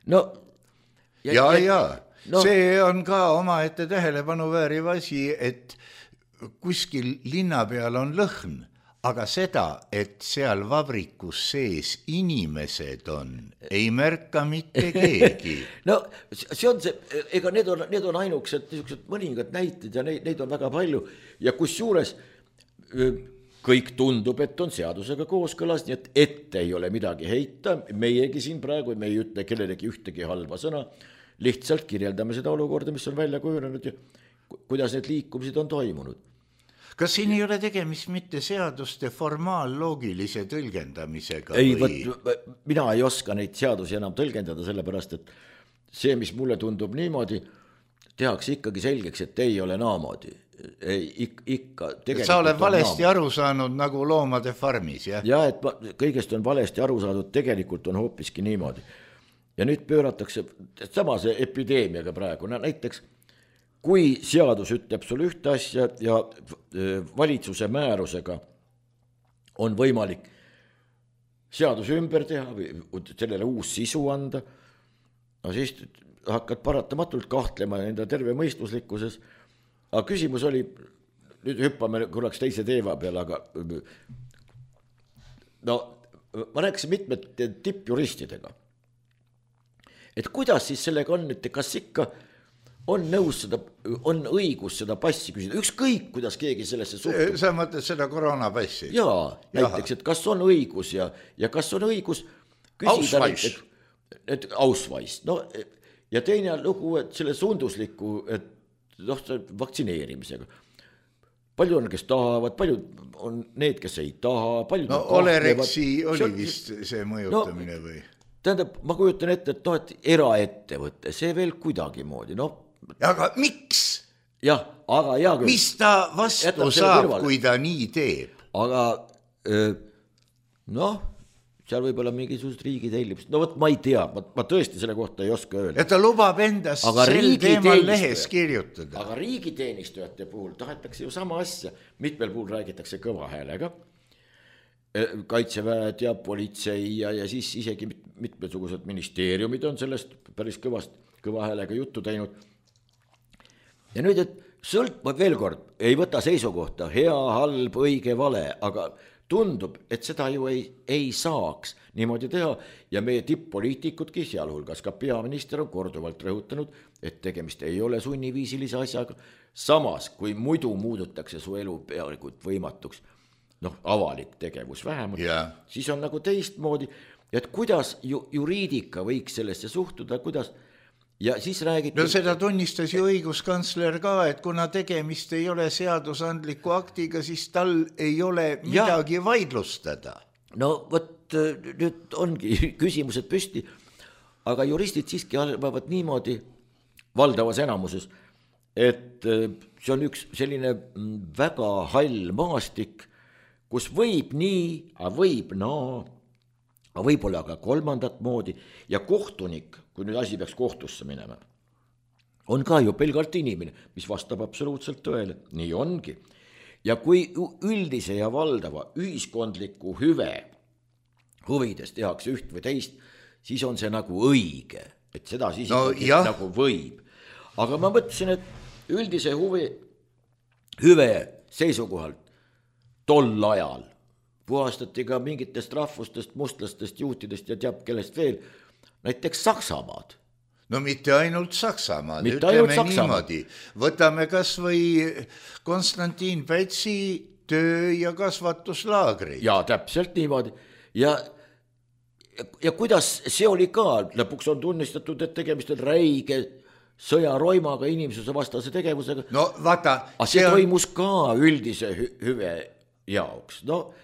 S3: See on ka omaette tähelepanu vääriv asi, et kuskil linna peal on lõhn, aga seda, et seal vabrikus sees inimesed on, ei märka mitte keegi.
S4: See on see, ega need on ainukesed mõningad näited ja neid on väga palju ja kusjuures kõik tundub, et on seadusega kooskõlas, nii et ei ole midagi heita, meiegi siin praegu, me ei ütle kellelegi ühtegi halba sõna, lihtsalt kirjeldame seda olukorda, mis on välja kujunenud ja kuidas need liikumised on toimunud.
S3: Kas siin ei ole tegemist mitte seaduste formaalloogilise tõlgendamisega?
S4: Mina ei oska neid seadusi enam tõlgendada, sellepärast, et see, mis mulle tundub niimoodi, tehakse ikkagi selgeks, et ei ole naamoodi.
S3: Sa oled valesti aru saanud nagu loomade farmis, jah?
S4: Ja, et kõigest on valesti aru saanud, tegelikult on hoopiski niimoodi. Ja nüüd pööratakse samase epideemiaga praegu, näiteks kui seadus ütleb sul ühte asja ja valitsuse määrusega on võimalik seadus ümber teha või sellele uus sisu anda, siis hakkad paratamatult kahtlema enda terve mõistuslikkuses. Aga küsimus oli, nüüd hüppame korraks teise teema peale, aga ma rääkisin mitmete tippjuristidega, et kuidas siis sellega on, et kas ikka on õigus seda passi küsida, ükskõik kuidas keegi sellesse suhtub.
S3: Sa mõtled seda koroonapassi?
S4: Jaa, näiteks, et kas on õigus ja kas on õigus küsida ausvais. Ja teine lugu, et selle sundusliku, et vaktsineerimisega. Palju on, kes tahavad, palju on need, kes ei taha.
S3: Olereksi oli vist see mõjutamine või?
S4: Tähendab, ma kujutan ette, et eraettevõtte, see veel kuidagi moodi,
S3: Aga miks?
S4: Jah, aga hea küll.
S3: Mis ta vastu saab, kui ta nii teeb?
S4: Aga seal võib olla mingisugust riigi tellimist. Ma ei tea, ma tõesti selle kohta ei oska öelda.
S3: Ja ta lubab endast sel teemal lehes kirjutada.
S4: Aga riigiteenistujate puhul tahetakse ju sama asja. Mitmel puhul räägitakse kõva häälega. Kaitseväed ja politsei ja siis isegi mitmesugused ministeeriumid on sellest päris kõva häälega juttu teinud. Ja nüüd, et veel kord, ei võta seisukohta hea, halb, õige, vale, aga tundub, et seda ju ei saaks niimoodi teha ja meie tipp-poliitikudki, sealhulgas ka peaminister on korduvalt rõhutanud, et tegemist ei ole sunniviisilise asjaga. Samas, kui muidu muudetakse su elu peaaegu võimatuks, avalik tegevus vähemalt, siis on nagu teistmoodi, et kuidas juriidika võiks sellesse suhtuda, kuidas. Ja siis räägiti...
S3: No seda tunnistas ju õiguskantsler ka, et kuna tegemist ei ole seadusandliku aktiga, siis tal ei ole midagi vaidlustada.
S4: No võt, nüüd ongi küsimused püsti, aga juristid siiski arvavad niimoodi valdavas enamuses, et see on üks selline väga hall maastik, kus võib nii, võib naa, võib-olla ka kolmandat moodi ja kohtunik, kui nüüd asi peaks kohtusse minema, on ka ju pelgalt inimene, mis vastab absoluutselt tõele, nii ongi. Ja kui üldise ja valdava ühiskondliku huvides tehakse üht või teist, siis on see nagu õige, et seda siis nagu võib. Aga ma mõtlesin, et üldise hüve seisukohalt tol ajal puhastati ka mingitest rahvustest, mustlastest, juutidest ja teab kellest veel, näiteks Saksamaad.
S3: No mitte ainult Saksamaad, ütleme niimoodi. Võtame kas või Konstantin Pätsi töö- ja kasvatuslaagreid.
S4: Ja täpselt niimoodi. Ja kuidas see oli ka, lõpuks on tunnistatud, et tegemist on räige sõjaroimaga inimsuse vastase tegevusega.
S3: No vaata.
S4: Aga see toimus ka üldise hüve jaoks,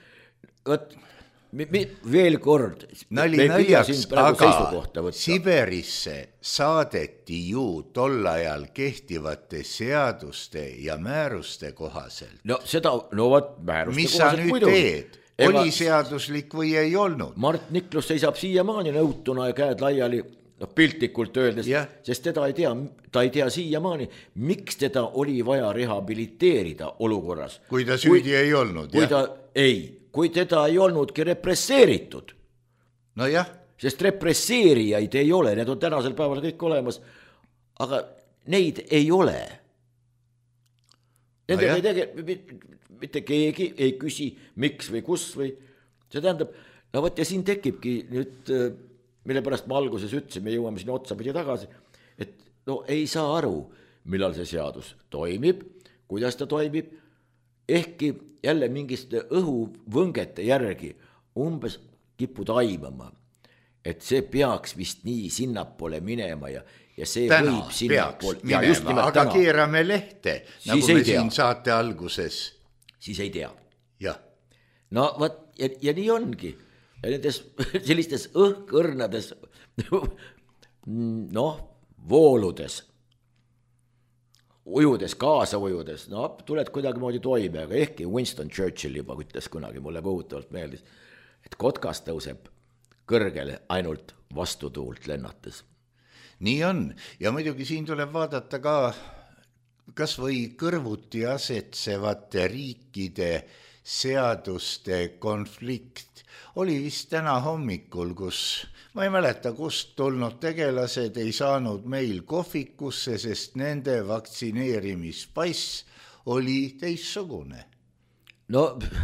S4: veel kord
S3: nali naljaks, aga Siberisse saadeti ju tol ajal kehtivate seaduste ja määruste kohaselt.
S4: No seda, määruste
S3: mis sa nüüd teed? Oli seaduslik või ei olnud?
S4: Mart Niklus seisab siiamaani nõutuna ja käed laiali, piltlikult öeldes, sest ta ei tea siiamaani, miks teda oli vaja rehabiliteerida olukorras.
S3: Kui ta süüdi ei olnud,
S4: kui teda ei olnudki represseeritud.
S3: No jah.
S4: Sest represseerijaid ei ole, need on tänasel päeval kõik olemas, aga neid ei ole. Nendega ei tege, mitte keegi ei küsi, miks või kus või. See tähendab, ja siin tekibki nüüd, mille pärast ma alguses ütlesin, me jõuame sinna otsapidi tagasi, et ei saa aru, millal see seadus toimib, kuidas ta toimib, ehkki jälle mingiste õhuvõngete järgi umbes kipud aimama, et see peaks vist nii sinnapoole minema ja see
S3: täna
S4: võib sinnapoole
S3: minema, aga keerame lehte, nagu me siin saate alguses.
S4: Siis ei tea.
S3: Jah.
S4: No ja nii ongi. Ja nendes sellistes õhkõrnades vooludes, ujudes, kaasa ujudes, tuled kuidagi moodi toime, aga ehkki Winston Churchill juba ütles kunagi, mulle kohutavalt meeldis, et kotkas tõuseb kõrgele ainult vastutuult lennates.
S3: Nii on, ja muidugi siin tuleb vaadata ka kas või kõrvuti asetsevate riikide seaduste konflikt. Oli vist täna hommikul, kus ma ei mäleta, kust tulnud tegelased ei saanud meil kohvikusse, sest nende vaktsineerimispass oli teistsugune.
S4: No,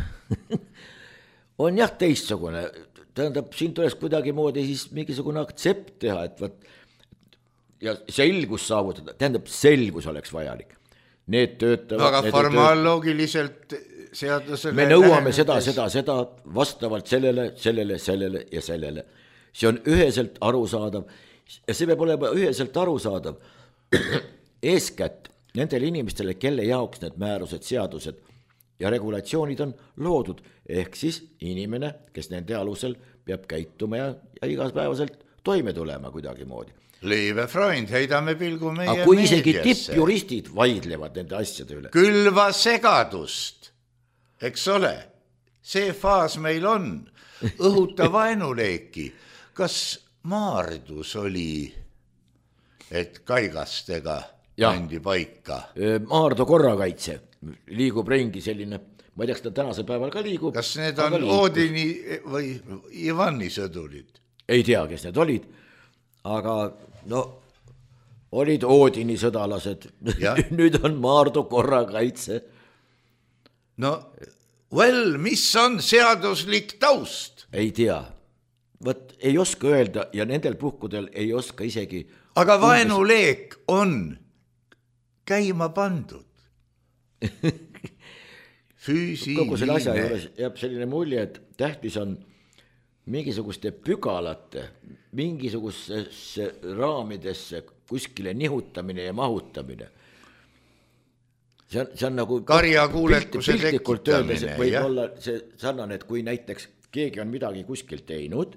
S4: on jah teistsugune. Tähendab, siin tuleks kuidagi moodi siis mingisugune aktsept teha, ja selgus saavutada, tähendab, selgus oleks vajalik. Need töötavad.
S3: Aga formaalloogiliselt seadusele.
S4: Me nõuame seda, vastavalt sellele ja sellele. See on üheselt arusaadav ja see peab olema üheselt arusaadav eeskätt nendele inimestele, kelle jaoks need määrused, seadused ja regulatsioonid on loodud, ehk siis inimene, kes nende alusel peab käituma ja igaspäevaselt toime tulema kuidagi moodi.
S3: Liive Freund, heidame pilgu meie
S4: meediasse. Aga kui isegi tippjuristid vaidlevad nende asjade üle.
S3: Külva segadust, eks ole, see faas meil on, õhuta vaenuleeki. Kas Maardus oli, et kaigastega pandi paika?
S4: Maardu korrakaitse liigub ringi selline, ma ei tea, kas ta tänasel päeval ka liigub.
S3: Kas need on Oodini või Ivani sõdurid?
S4: Ei tea, kes need olid, aga olid Oodini sõdalased, nüüd on Maardu korrakaitse.
S3: No Well, mis on seaduslik taust?
S4: Ei tea. Võt ei oska öelda ja nendel puhkudel ei oska isegi...
S3: Aga vaenuleek on käima pandud. Füüsiline.
S4: Kogu selle asja juures jääb selline mulje, et tähtis on mingisuguste pügalate, mingisugusesse raamidesse kuskile nihutamine ja mahutamine. See on nagu
S3: karjakuulekuse tekitamine.
S4: Võib olla see sarnane, et kui näiteks keegi on midagi kuskil teinud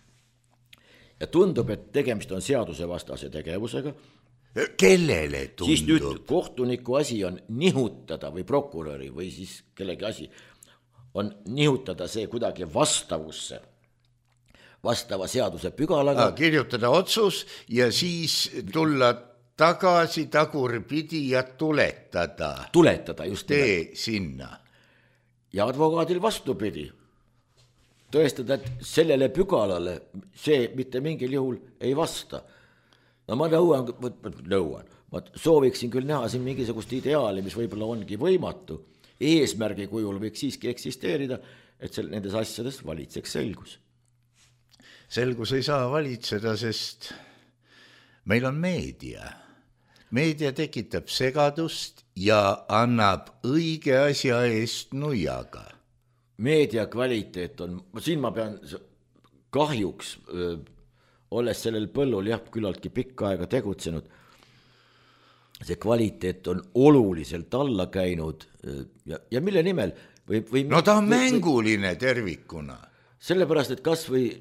S4: ja tundub, et tegemist on seadusevastase tegevusega,
S3: kellele tundub?
S4: Siis nüüd kohtuniku asi on nihutada või prokuröri või siis kellegi asi on nihutada see kuidagi vastavusse vastava seaduse pügalaga.
S3: Kirjutada otsus ja siis tulla tagasi tagurpidi ja tuletada.
S4: Tuletada, just
S3: tee sinna.
S4: Ja advokaadil vastupidi. Tõestada, et sellele pügalale see mitte mingil juhul ei vasta. No ma nõuan, ma sooviksin küll näha siin mingisugust ideaali, mis võib-olla ongi võimatu. Eesmärgi kujul võiks siiski eksisteerida, et nendes asjades valitseks selgus.
S3: Selgus ei saa valitseda, sest meil on meedia. Meedia tekitab segadust ja annab õige asja eest nuiaga.
S4: Meedia kvaliteet on, siin ma pean kahjuks, olles sellel põllul küllaltki pikka aega tegutsenud, see kvaliteet on oluliselt alla käinud ja mille nimel?
S3: No ta on mänguline tervikuna.
S4: Sellepärast, et kas või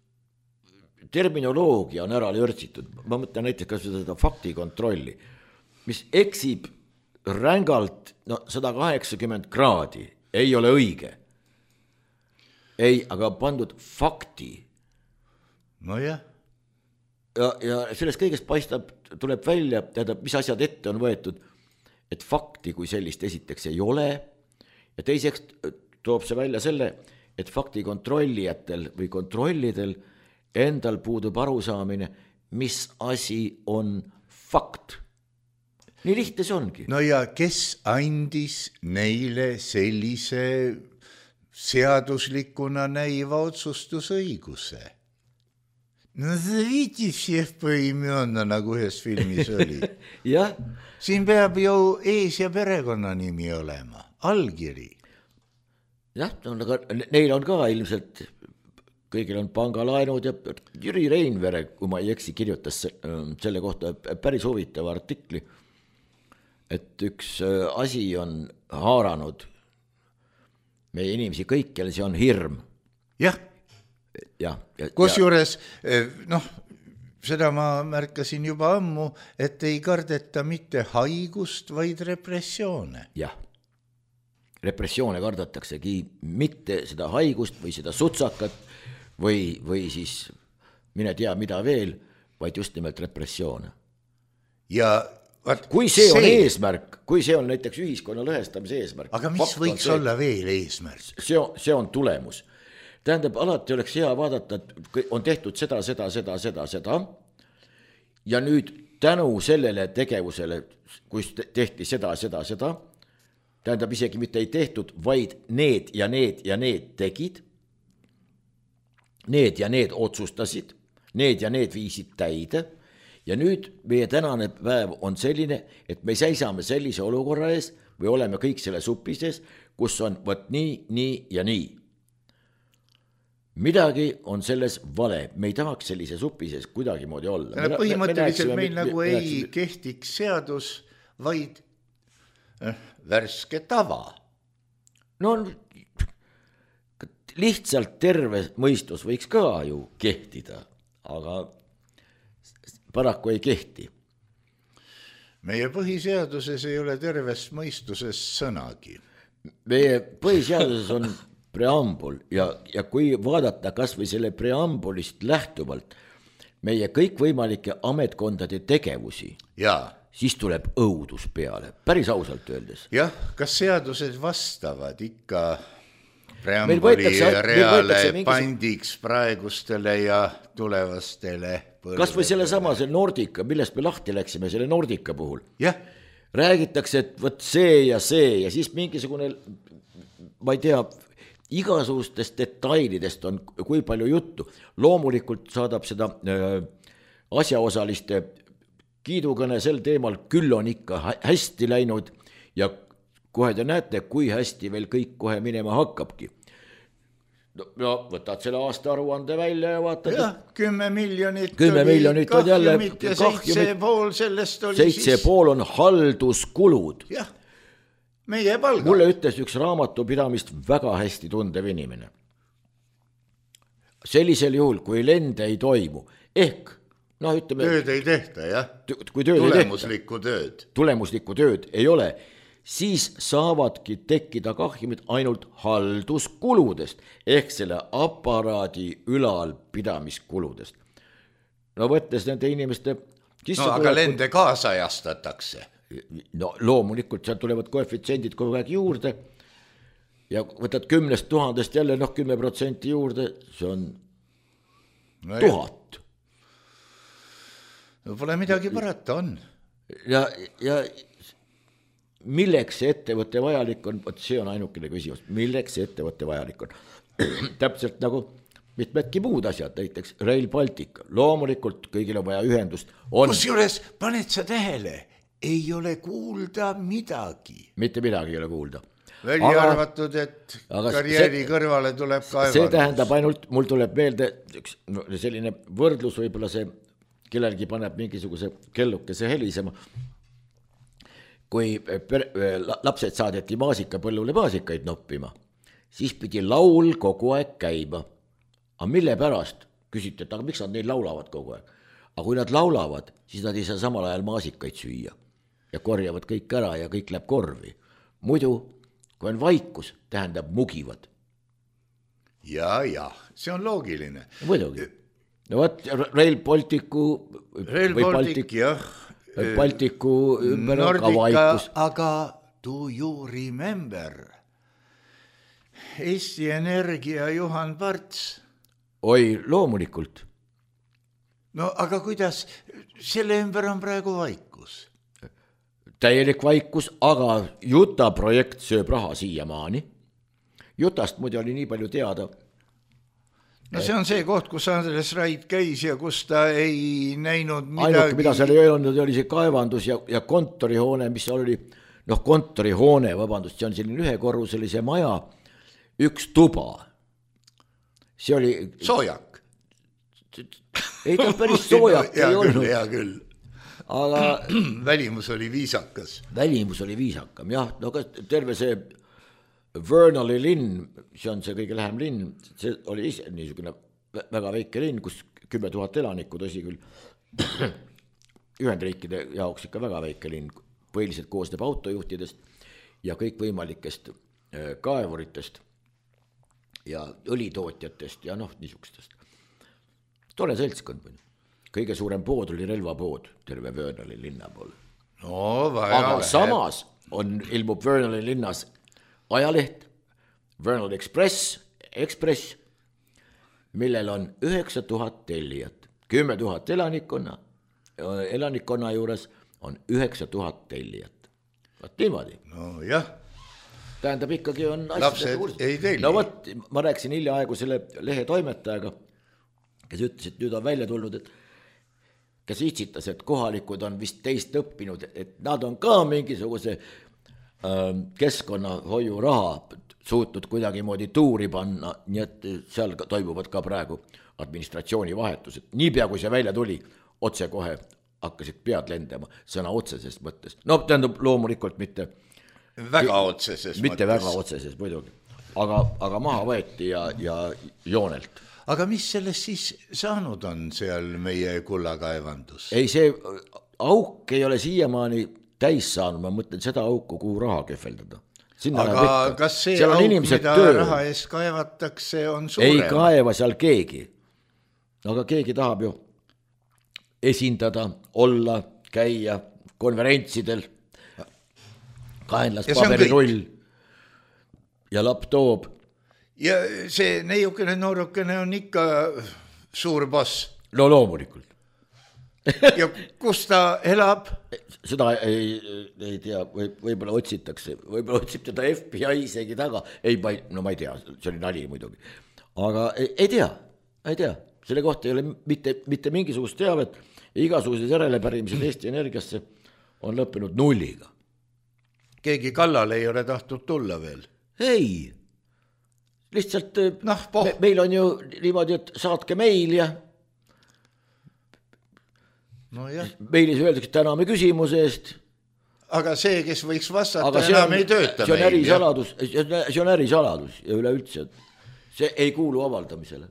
S4: terminoloogia on ära lörtsitud. Ma mõtlen näiteks kas või seda faktikontrolli, mis eksib rängalt 180 kraadi, ei ole õige. Ei, aga pandud fakti.
S3: No jah.
S4: Ja sellest kõigest paistab, tuleb välja, mis asjad ette on võetud, et fakti kui sellist esiteks ei ole ja teiseks toob see välja selle, et fakti kontrollijatel või kontrollidel endal puudub arusaamine, mis asi on fakt. Nii lihtne see ongi.
S3: No ja kes andis neile sellise seaduslikuna näiva otsustusõiguse? No see всех поименно, nagu ühes filmis oli.
S4: Ja?
S3: Siin peab ju ees- ja perekonnanimi olema, allkiri.
S4: Jah, neil on ka ilmselt, kõigil on pangalaenud ja Jüri Reinvere, kui ma ei eksi, kirjutas selle kohta päris huvitava artikli, et üks asi on haaranud meie inimesi kõikjal, see on hirm.
S3: Jah. Kusjuures, seda ma märkasin juba ammu, et ei kardeta mitte haigust, vaid repressioone.
S4: Jah, repressioone kardataksegi mitte seda haigust või seda sutsakat või siis mine tea mida veel, vaid just nimelt repressioone.
S3: Ja
S4: kui see on eesmärk, kui see on näiteks ühiskonna lõhestamise eesmärk.
S3: Aga mis võiks olla veel eesmärk?
S4: See on tulemus. Tähendab, alati oleks hea vaadata, et on tehtud seda ja nüüd tänu sellele tegevusele, kui tehti seda, tähendab isegi mitte ei tehtud, vaid need ja need tegid, need ja need otsustasid, need ja need viisid täide ja nüüd meie tänane päev on selline, et me seisame sellise olukorra ees või oleme kõik selle supises, kus on võt nii ja nii. Midagi on selles vale, me ei tahaks sellise supises kuidagi moodi olla.
S3: Põhimõtteliselt meil nagu ei kehtiks seadus, vaid värske tava.
S4: No lihtsalt terve mõistus võiks ka ju kehtida, aga paraku ei kehti.
S3: Meie põhiseaduses ei ole tervest mõistuses sõnagi.
S4: Meie põhiseaduses on preambul ja kui vaadata kas või selle preambulist lähtuvalt meie kõikvõimalike ametkondade tegevusi, siis tuleb õudus peale, päris ausalt öeldes.
S3: Jah, kas seadused vastavad ikka preambuli reale pandiks praegustele ja tulevastele põlvedele?
S4: Kas või selle sama, see Nordica, millest me lahti läksime, selle Nordica puhul.
S3: Jah.
S4: Räägitakse, et võt see ja siis mingisugune ma ei tea, igasugustest detailidest on kui palju juttu. Loomulikult saadab seda asjaosaliste kiidukõne sel teemal, küll on ikka hästi läinud ja kohe te näete, kui hästi veel kõik kohe minema hakkabki. No võtad selle aasta aruande välja ja vaatad.
S3: Jah, 10 miljonit
S4: on jälle
S3: kahjumit ja 7,5 sellest oli
S4: 7,5 on halduskulud.
S3: Jah, meie palga.
S4: Mulle ütles üks raamatupidamist väga hästi tundev inimene. Sellisel juhul, kui lende ei toimu, ehk ütleme,
S3: tööd ei tehta, jah.
S4: Kui tööd
S3: tulemuslikku
S4: tööd ei ole, siis saavadki tekkida kahjumid ainult halduskuludest ehk selle aparaadi ülalpidamiskuludest. No võttes nende inimeste
S3: aga lende kaasajastatakse.
S4: No loomulikult seal tulevad koefitsiendid kogu aeg juurde ja võtad 10 000 jälle 10% juurde, see on 1000.
S3: No pole midagi parata, on.
S4: Ja milleks see ettevõte vajalik on, see on ainukene küsimus, milleks see ettevõte vajalik on. Täpselt nagu mitmedki muud asjad, näiteks Rail Baltic, loomulikult kõigil on vaja ühendust.
S3: Kusjuures, paned sa tähele, ei ole kuulda midagi.
S4: Mitte midagi ei ole kuulda.
S3: Välja arvatud, et karjääri kõrvale tuleb kaevandus.
S4: See tähendab ainult, mul tuleb meelde selline võrdlus, võib-olla see kellelgi paneb mingisuguse kellukese helisema. Kui lapsed saadeti maasikapõllule maasikaid noppima, siis pidi laul kogu aeg käima. Aga mille pärast? Küsiti, et aga miks nad neil laulavad kogu aeg? Aga kui nad laulavad, siis nad ei saa samal ajal maasikaid süüa ja korjavad kõik ära ja kõik läheb korvi. Muidu, kui on vaikus, tähendab mugivad.
S3: Ja, see on loogiline.
S4: Muidugi. No võt, Rail Balticu Balticu ümber
S3: Nordica,
S4: ka vaikus.
S3: Aga do you remember? Eesti Energia Juhan Parts.
S4: Oi, loomulikult.
S3: No aga kuidas? Selle ümber on praegu vaikus.
S4: Täielik vaikus, aga Juta projekt sööb raha siiamaani. Jutast muidu oli nii palju teada.
S3: No see on see koht, kus Andres Raid käis ja kus ta ei näinud midagi.
S4: Ainuke, mida seal ei olnud, oli see kaevandus ja kontorihoone, mis oli, kontorihoone, vabandust, see on selline ühekorruselise maja, üks tuba. See oli...
S3: Soojak.
S4: Ei ta päris soojak ei olnud.
S3: Hea küll.
S4: Aga...
S3: Välimus oli viisakas.
S4: Välimus oli viisakam, jah. No terve see... Vernali linn, see on see kõige lähem linn, see oli ise niisugune väga väike linn, kus 10 000 elanikku, tõsi küll, Ühendriikide jaoks ikka väga väike linn, põhiliselt koosneb autojuhtidest ja kõikvõimalikest kaevuritest ja õlitootjatest ja niisugustest. Tore seltskond. Kõige suurem pood oli relvapood terve Vernali linna pool.
S3: No,
S4: aga samas ilmub Vernali linnas ajaleht Vernal Express, millel on 9000 tellijat, 10 000 elanikkonna juures on 9000 tellijat. Vaat niimoodi.
S3: No jah.
S4: Tähendab ikkagi on...
S3: Lapsed ei telli.
S4: No võt, ma rääkisin hiljaaegu selle lehe toimetajaga, kes ütles, et nüüd on välja tulnud, et kes itsitas, et kohalikud on vist teist õppinud, et nad on ka mingisuguse keskkonnahoiu raha suutnud kuidagimoodi tuuri panna, nii et seal toimuvad ka praegu administratsiooni vahetused. Niipea kui see välja tuli, otse kohe hakkasid pead lendama, sõna otsesest mõttes. No tähendab loomulikult mitte
S3: väga otseses
S4: mitte mõttes. Väga otseses muidugi, aga maha võeti ja joonelt.
S3: Aga mis sellest siis saanud on seal meie kullakaevandus?
S4: Ei, see auk ei ole siiamaani täis saanud, ma mõtlen seda auku, kuhu raha kehveldada.
S3: Aga kas see auk, mida raha eest kaevatakse, on suurem?
S4: Ei kaeva seal keegi. Aga keegi tahab ju esindada, olla, käia konverentsidel, kaenlas paberirull ja laptoob.
S3: Ja see neiukene noorukene on ikka suur boss.
S4: No loomulikult.
S3: ja kus ta elab?
S4: Seda ei tea, võib-olla otsitakse, võib-olla otsib teda FBI isegi taga, ma ei tea, see oli nali muidugi, aga ei tea, selle kohta ei ole mitte mingisugust teavet, igasugused järelepärimised Eesti Energiasse on lõppenud nulliga.
S3: Keegi kallale ei ole tahtnud tulla veel?
S4: Ei, lihtsalt meil on ju niimoodi, et saatke meil ja meilis öeldakse, täname küsimuse eest.
S3: Aga see, kes võiks vastata, enam ei tööta
S4: meil. See on ärisaladus ja üleüldse, see ei kuulu avaldamisele.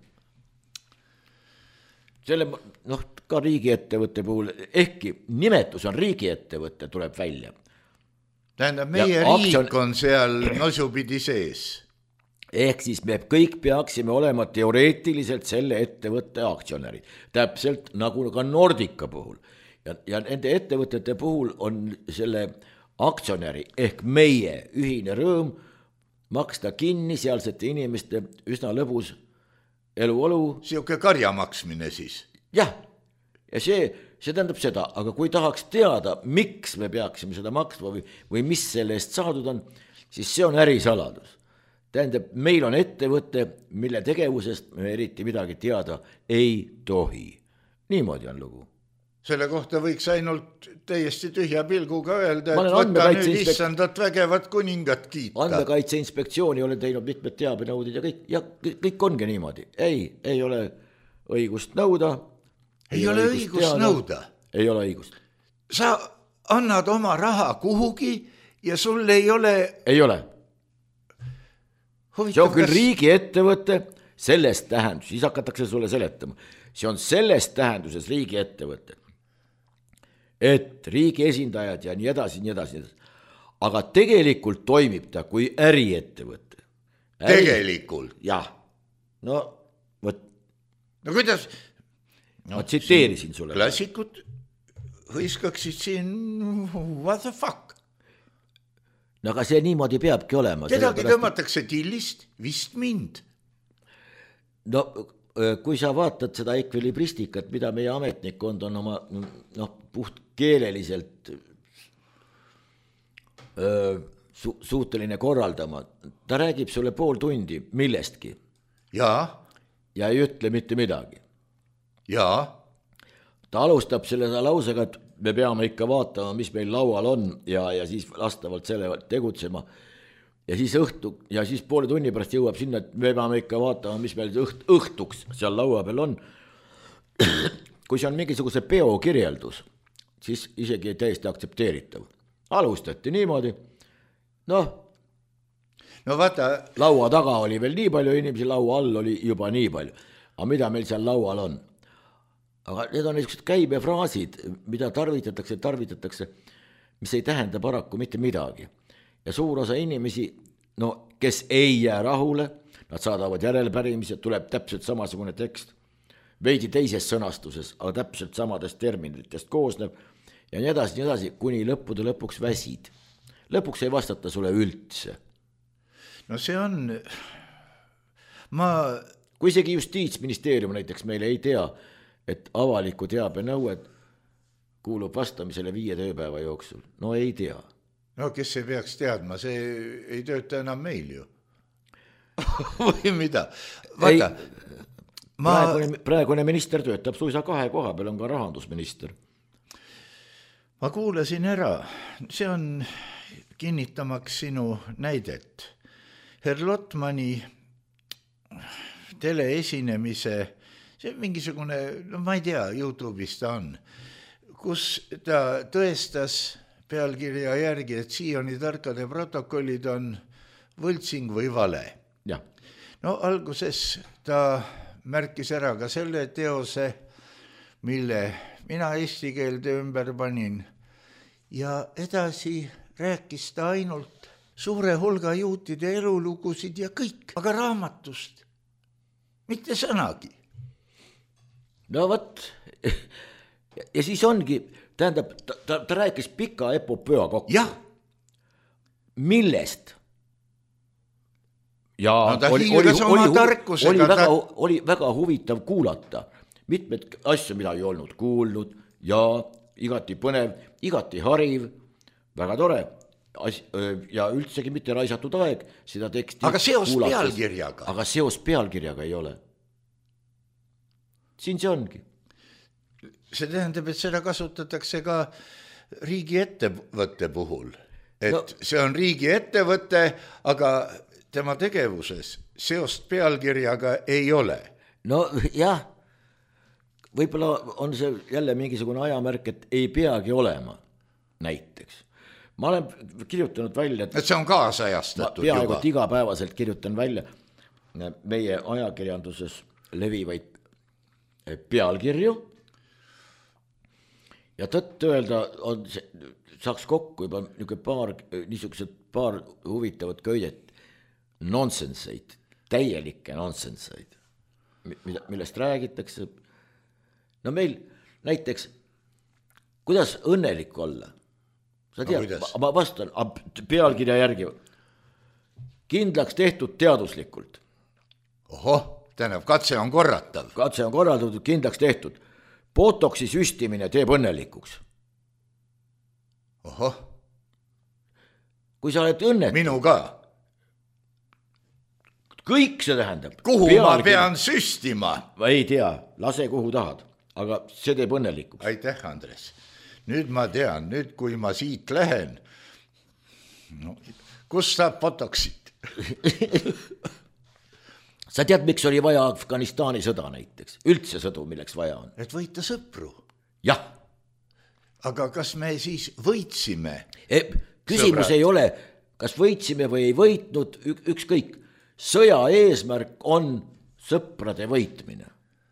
S4: Selle, ka riigiettevõtte puhul, ehkki nimetus on riigiettevõtte, tuleb välja.
S3: Tähendab, meie riik on seal nosupidi sees.
S4: Ehk siis me kõik peaksime olema teoreetiliselt selle ettevõtte aktsionärid. Täpselt nagu ka Nordica puhul. Ja nende ettevõtete puhul on selle aktsionäri ehk meie ühine rõõm maksta kinni sealsete inimeste üsna lõbus eluolu.
S3: Siuke karja maksmine siis.
S4: Jah, ja see tähendab seda, aga kui tahaks teada, miks me peaksime seda maksma või mis selle eest saadud on, siis see on ärisaladus. Tähendab, meil on ettevõte, mille tegevusest me eriti midagi teada ei tohi. Niimoodi on lugu.
S3: Selle kohta võiks ainult täiesti tühja pilguga öelda, et võtta nüüd issandat vägevat kuningat kiita.
S4: Andmekaitse Inspektsiooni olen teinud mitmed teabenõudid ja kõik ongi niimoodi. Ei ole õigust nõuda.
S3: Ei ole õigust nõuda.
S4: Ei ole õigust.
S3: Sa annad oma raha kuhugi ja sul ei ole...
S4: Ei ole. See on küll riigiettevõte, sellest tähendus, siis hakatakse sulle seletama. See on sellest tähenduses riigiettevõte, et riigi esindajad ja nii edasi. Aga tegelikult toimib ta kui äriettevõte.
S3: Tegelikult?
S4: Jah. No
S3: kuidas?
S4: Ma tsiteerisin sulle.
S3: Klassikud hõiskaksid siin what the fuck?
S4: No aga see niimoodi peabki olema.
S3: Kedagi tõmmatakse tillist, vist mind.
S4: No kui sa vaatad seda ekvilibristikat, mida meie ametnikkond on oma puht keeleliselt suuteline korraldama, ta räägib sulle pool tundi millestki. Ja ei ütle mitte midagi.
S3: Ja.
S4: Ta alustab selle lausega, et me peame ikka vaatama, mis meil laual on ja siis vastavalt selle tegutsema. Ja siis poole tunni pärast jõuab sinna, et me peame ikka vaatama, mis meil õhtuks seal laua peal on. Kui see on mingisuguse peokirjeldus, siis isegi täiesti aktsepteeritav. Alustati niimoodi. No
S3: vaata.
S4: Laua taga oli veel nii palju inimesi, laua all oli juba nii palju. Aga mida meil seal laual on? Aga need on niisugused käibefraasid, mida tarvitatakse, mis ei tähenda paraku mitte midagi. Ja suur osa inimesi, kes ei jää rahule, nad saadavad järelpärimised, tuleb täpselt samasugune tekst, veidi teises sõnastuses, aga täpselt samadest terminitest koosnev ja nii edasi, kuni lõppude lõpuks väsid. Lõpuks ei vastata sulle üldse.
S3: No see on...
S4: Kui isegi Justiitsministeerium näiteks meile ei tea, et avaliku teabenõued kuulub vastamisele 5 tööpäeva jooksul. No ei tea.
S3: No kes ei peaks teadma, see ei tööta enam meil ju. Või mida? Vaata,
S4: praegune minister töötab suisa 2 koha peal, on ka rahandusminister.
S3: Ma kuulasin ära, see on kinnitamaks sinu näidet. Herr Lotmani teleesinemise, see mingisugune, ma ei tea, YouTube'is ta on, kus ta tõestas pealkirja järgi, et Sioni tarkade protokollid on võltsing või vale.
S4: Ja.
S3: No alguses ta märkis ära ka selle teose, mille mina eesti keelde ümber panin ja edasi rääkis ta ainult suure hulga juutide elulugusid ja kõik, aga raamatust mitte sõnagi.
S4: No võt, ja siis ongi, tähendab, ta rääkis pika epopöa kokku.
S3: Jah.
S4: Millest? Ja oli väga huvitav kuulata mitmed asju, mida ei olnud kuulnud ja igati põnev, igati hariv, väga tore ja üldsegi mitte raisatud aeg seda teksti.
S3: Aga seos pealkirjaga.
S4: Aga seos pealkirjaga ei ole. Siin see ongi.
S3: See tähendab, et seda kasutatakse ka riigi ettevõtte puhul. Et see on riigi ettevõte, aga tema tegevuses seost pealkirjaga ei ole.
S4: No jah, võib-olla on see jälle mingisugune ajamärk, et ei peagi olema näiteks. Ma olen kirjutanud välja,
S3: et see on kaasajastatud
S4: peaaegu igapäevaselt kirjutan välja meie ajakirjanduses levivaid pealkirju ja tõtt öelda on see, saaks kokku juba paar huvitavat köidet nonsenseid, täielikke nonsenseid, millest räägitakse. No meil näiteks, kuidas õnnelik olla? Sa tead, ma vastan pealkirja järgi. Kindlaks tehtud teaduslikult.
S3: Ohoh, tähendab, katse on korratav.
S4: Katse on korraldatud, kindlaks tehtud. Botoxi süstimine teeb õnnelikuks.
S3: Ohoh.
S4: Kui sa oled õnnetu.
S3: Minu ka.
S4: Kõik see tähendab.
S3: Kuhu ma pean süstima?
S4: Ei tea, lase kuhu tahad, aga see teeb õnnelikuks.
S3: Aitäh, Andres. Nüüd ma tean, nüüd kui ma siit lähen, kus saab botoxit?
S4: Sa tead, miks oli vaja Afganistani sõda näiteks? Üldse sõdu, milleks vaja on?
S3: Et võita sõpru.
S4: Jah.
S3: Aga kas me siis võitsime?
S4: Küsimus ei ole, kas võitsime või ei võitnud, ükskõik. Sõja eesmärk on sõprade võitmine.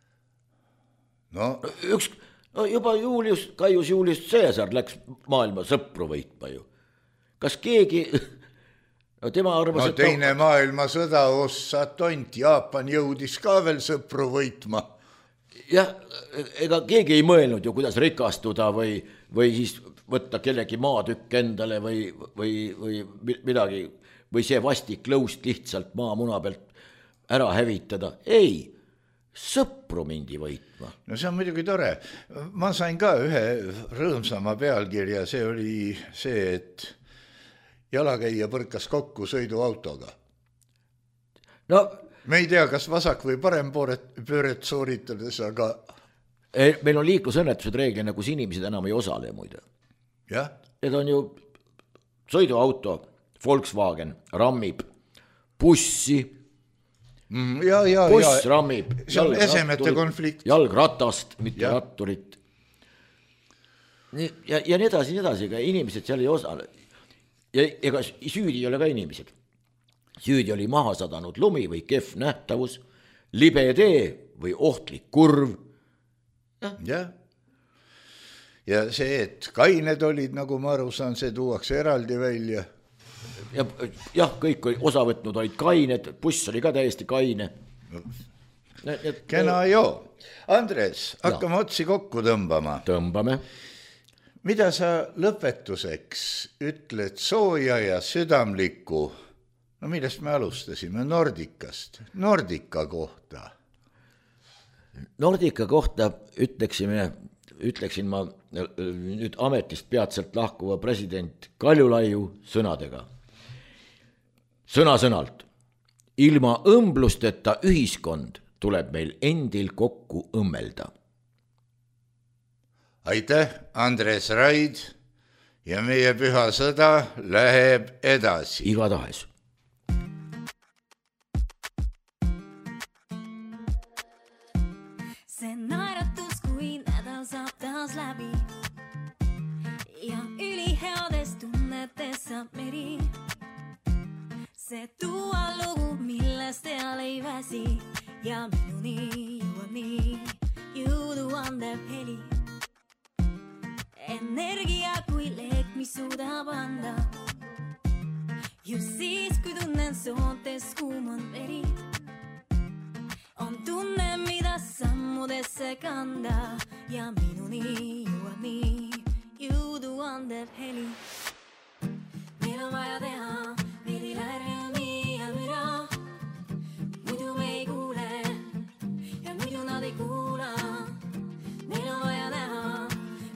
S3: No
S4: juba Kaius Julius Caesar läks maailma sõpru võitma ju. Kas keegi, tema arvas,
S3: et teine maailmasõda ossa tont, Jaapan jõudis ka veel sõpru võitma.
S4: Jah, ega keegi ei mõelnud ju, kuidas rikastuda või siis võtta kellegi maatükk endale või midagi, või see vastik lõust lihtsalt maamuna pealt ära hävitada. Ei, sõpru mindi võitma.
S3: No see on muidugi tore. Ma sain ka ühe rõõmsama pealkirja, see oli see, et jalakäija põrkas kokku sõiduautoga.
S4: No,
S3: me ei tea, kas vasak või parem pööret sooritades, aga...
S4: Meil on liiklusõnnetused reeglina, kus inimesed enam ei osale muide.
S3: Jah?
S4: Need on ju sõiduauto, Volkswagen rammib bussi, buss rammib jalgratast, mitte ratturit. Ja nii edasi, ega inimesed seal ei osale. Ja ega süüdi ei ole ka inimesed. Süüdi oli maha sadanud lumi või kehv nähtavus, libe tee või ohtlik kurv.
S3: Jah. Ja see, et kained olid, nagu ma aru saan, see tuuakse eraldi välja.
S4: Jah, kõik osa võtnud olid kained, buss oli ka täiesti kaine.
S3: Kena joo. Andres, hakkame otsi kokku tõmbama.
S4: Tõmbame.
S3: Mida sa lõpetuseks ütled sooja ja südamlikku, no millest me alustasime, Nordicast, Nordica kohta?
S4: Nordica kohta ütleksin ma nüüd ametist peatselt lahkuva president Kaljulaiu sõnadega. Sõna-sõnalt, ilma õmblusteta ühiskond tuleb meil endil kokku õmmelda.
S3: Aitäh, Andres Raid, ja meie püha sõda läheb edasi.
S4: Igatahes.
S5: See naeratus, kui nädal saab taas läbi ja üliheades tunnetes saab meri. See tuua lugu, millest teal ei väsi ja minuni jõuab nii jõudu andev heli. Energia kui leek, mis suudab anda just siis, kui tunnen soontes kuum on veri. On tunne, mida sammudesse kanda ja minuni jõuab nii jõudu andev heli. Meil on vaja teha veidi lärmi ja müra, muidu me ei kuule ja muidu nad ei kuula. Meil on vaja näha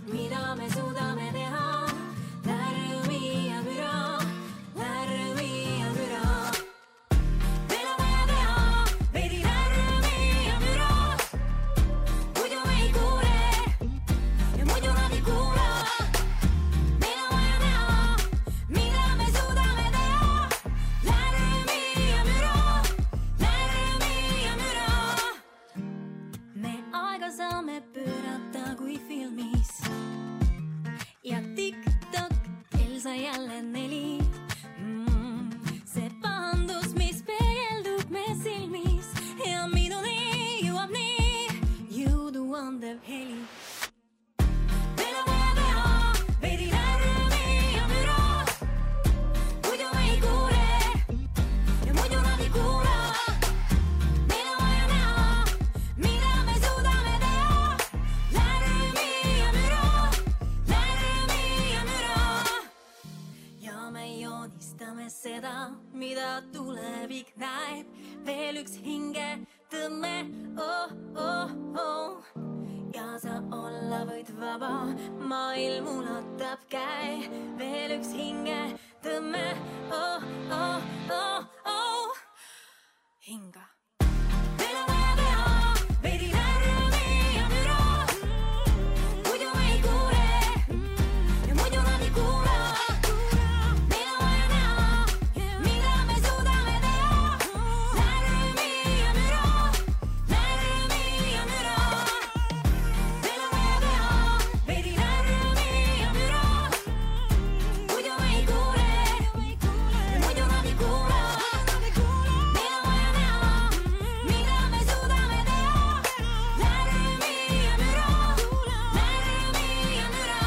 S5: aega saame pöörata kui filmis. Ja TikTok, kell sai jälle 4. See pahandus, mis peegeldub me silmis ja minuni jõuab nii jõudu andev heli. Meil on vaja teha veidi lärmi ja müra, muidu me ei kuule ja muidu nad ei kuula. Meil on vaja näha, mida me suudame teha. Lärmi ja müra, lärmi ja müra. Ja me joonistame seda, mida tulevik näeb. Veel üks hinge tõmme, oh, oh, oh. Ja sa olla võid vaba, maailm ulatab käe. Veel üks hinge tõmme, oh, oh, oh, oh. Hinga. Meil on vaja teha veidi lärmi ja müra, muidu me ei kuule ja muidu nad ei kuula. Meil on vaja näha, mida me suudame teha. Lärmi ja müra, lärmi ja müra. Meil on vaja teha veidi lärmi ja müra, muidu me ei kuule ja muidu nad ei kuula. Meil on vaja näha, mida me suudame teha. Lärmi ja müra, lärmi ja müra.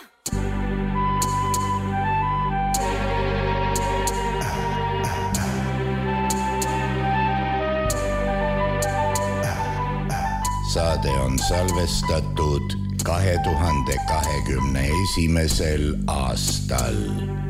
S3: Saade on salvestatud 2021. aastal.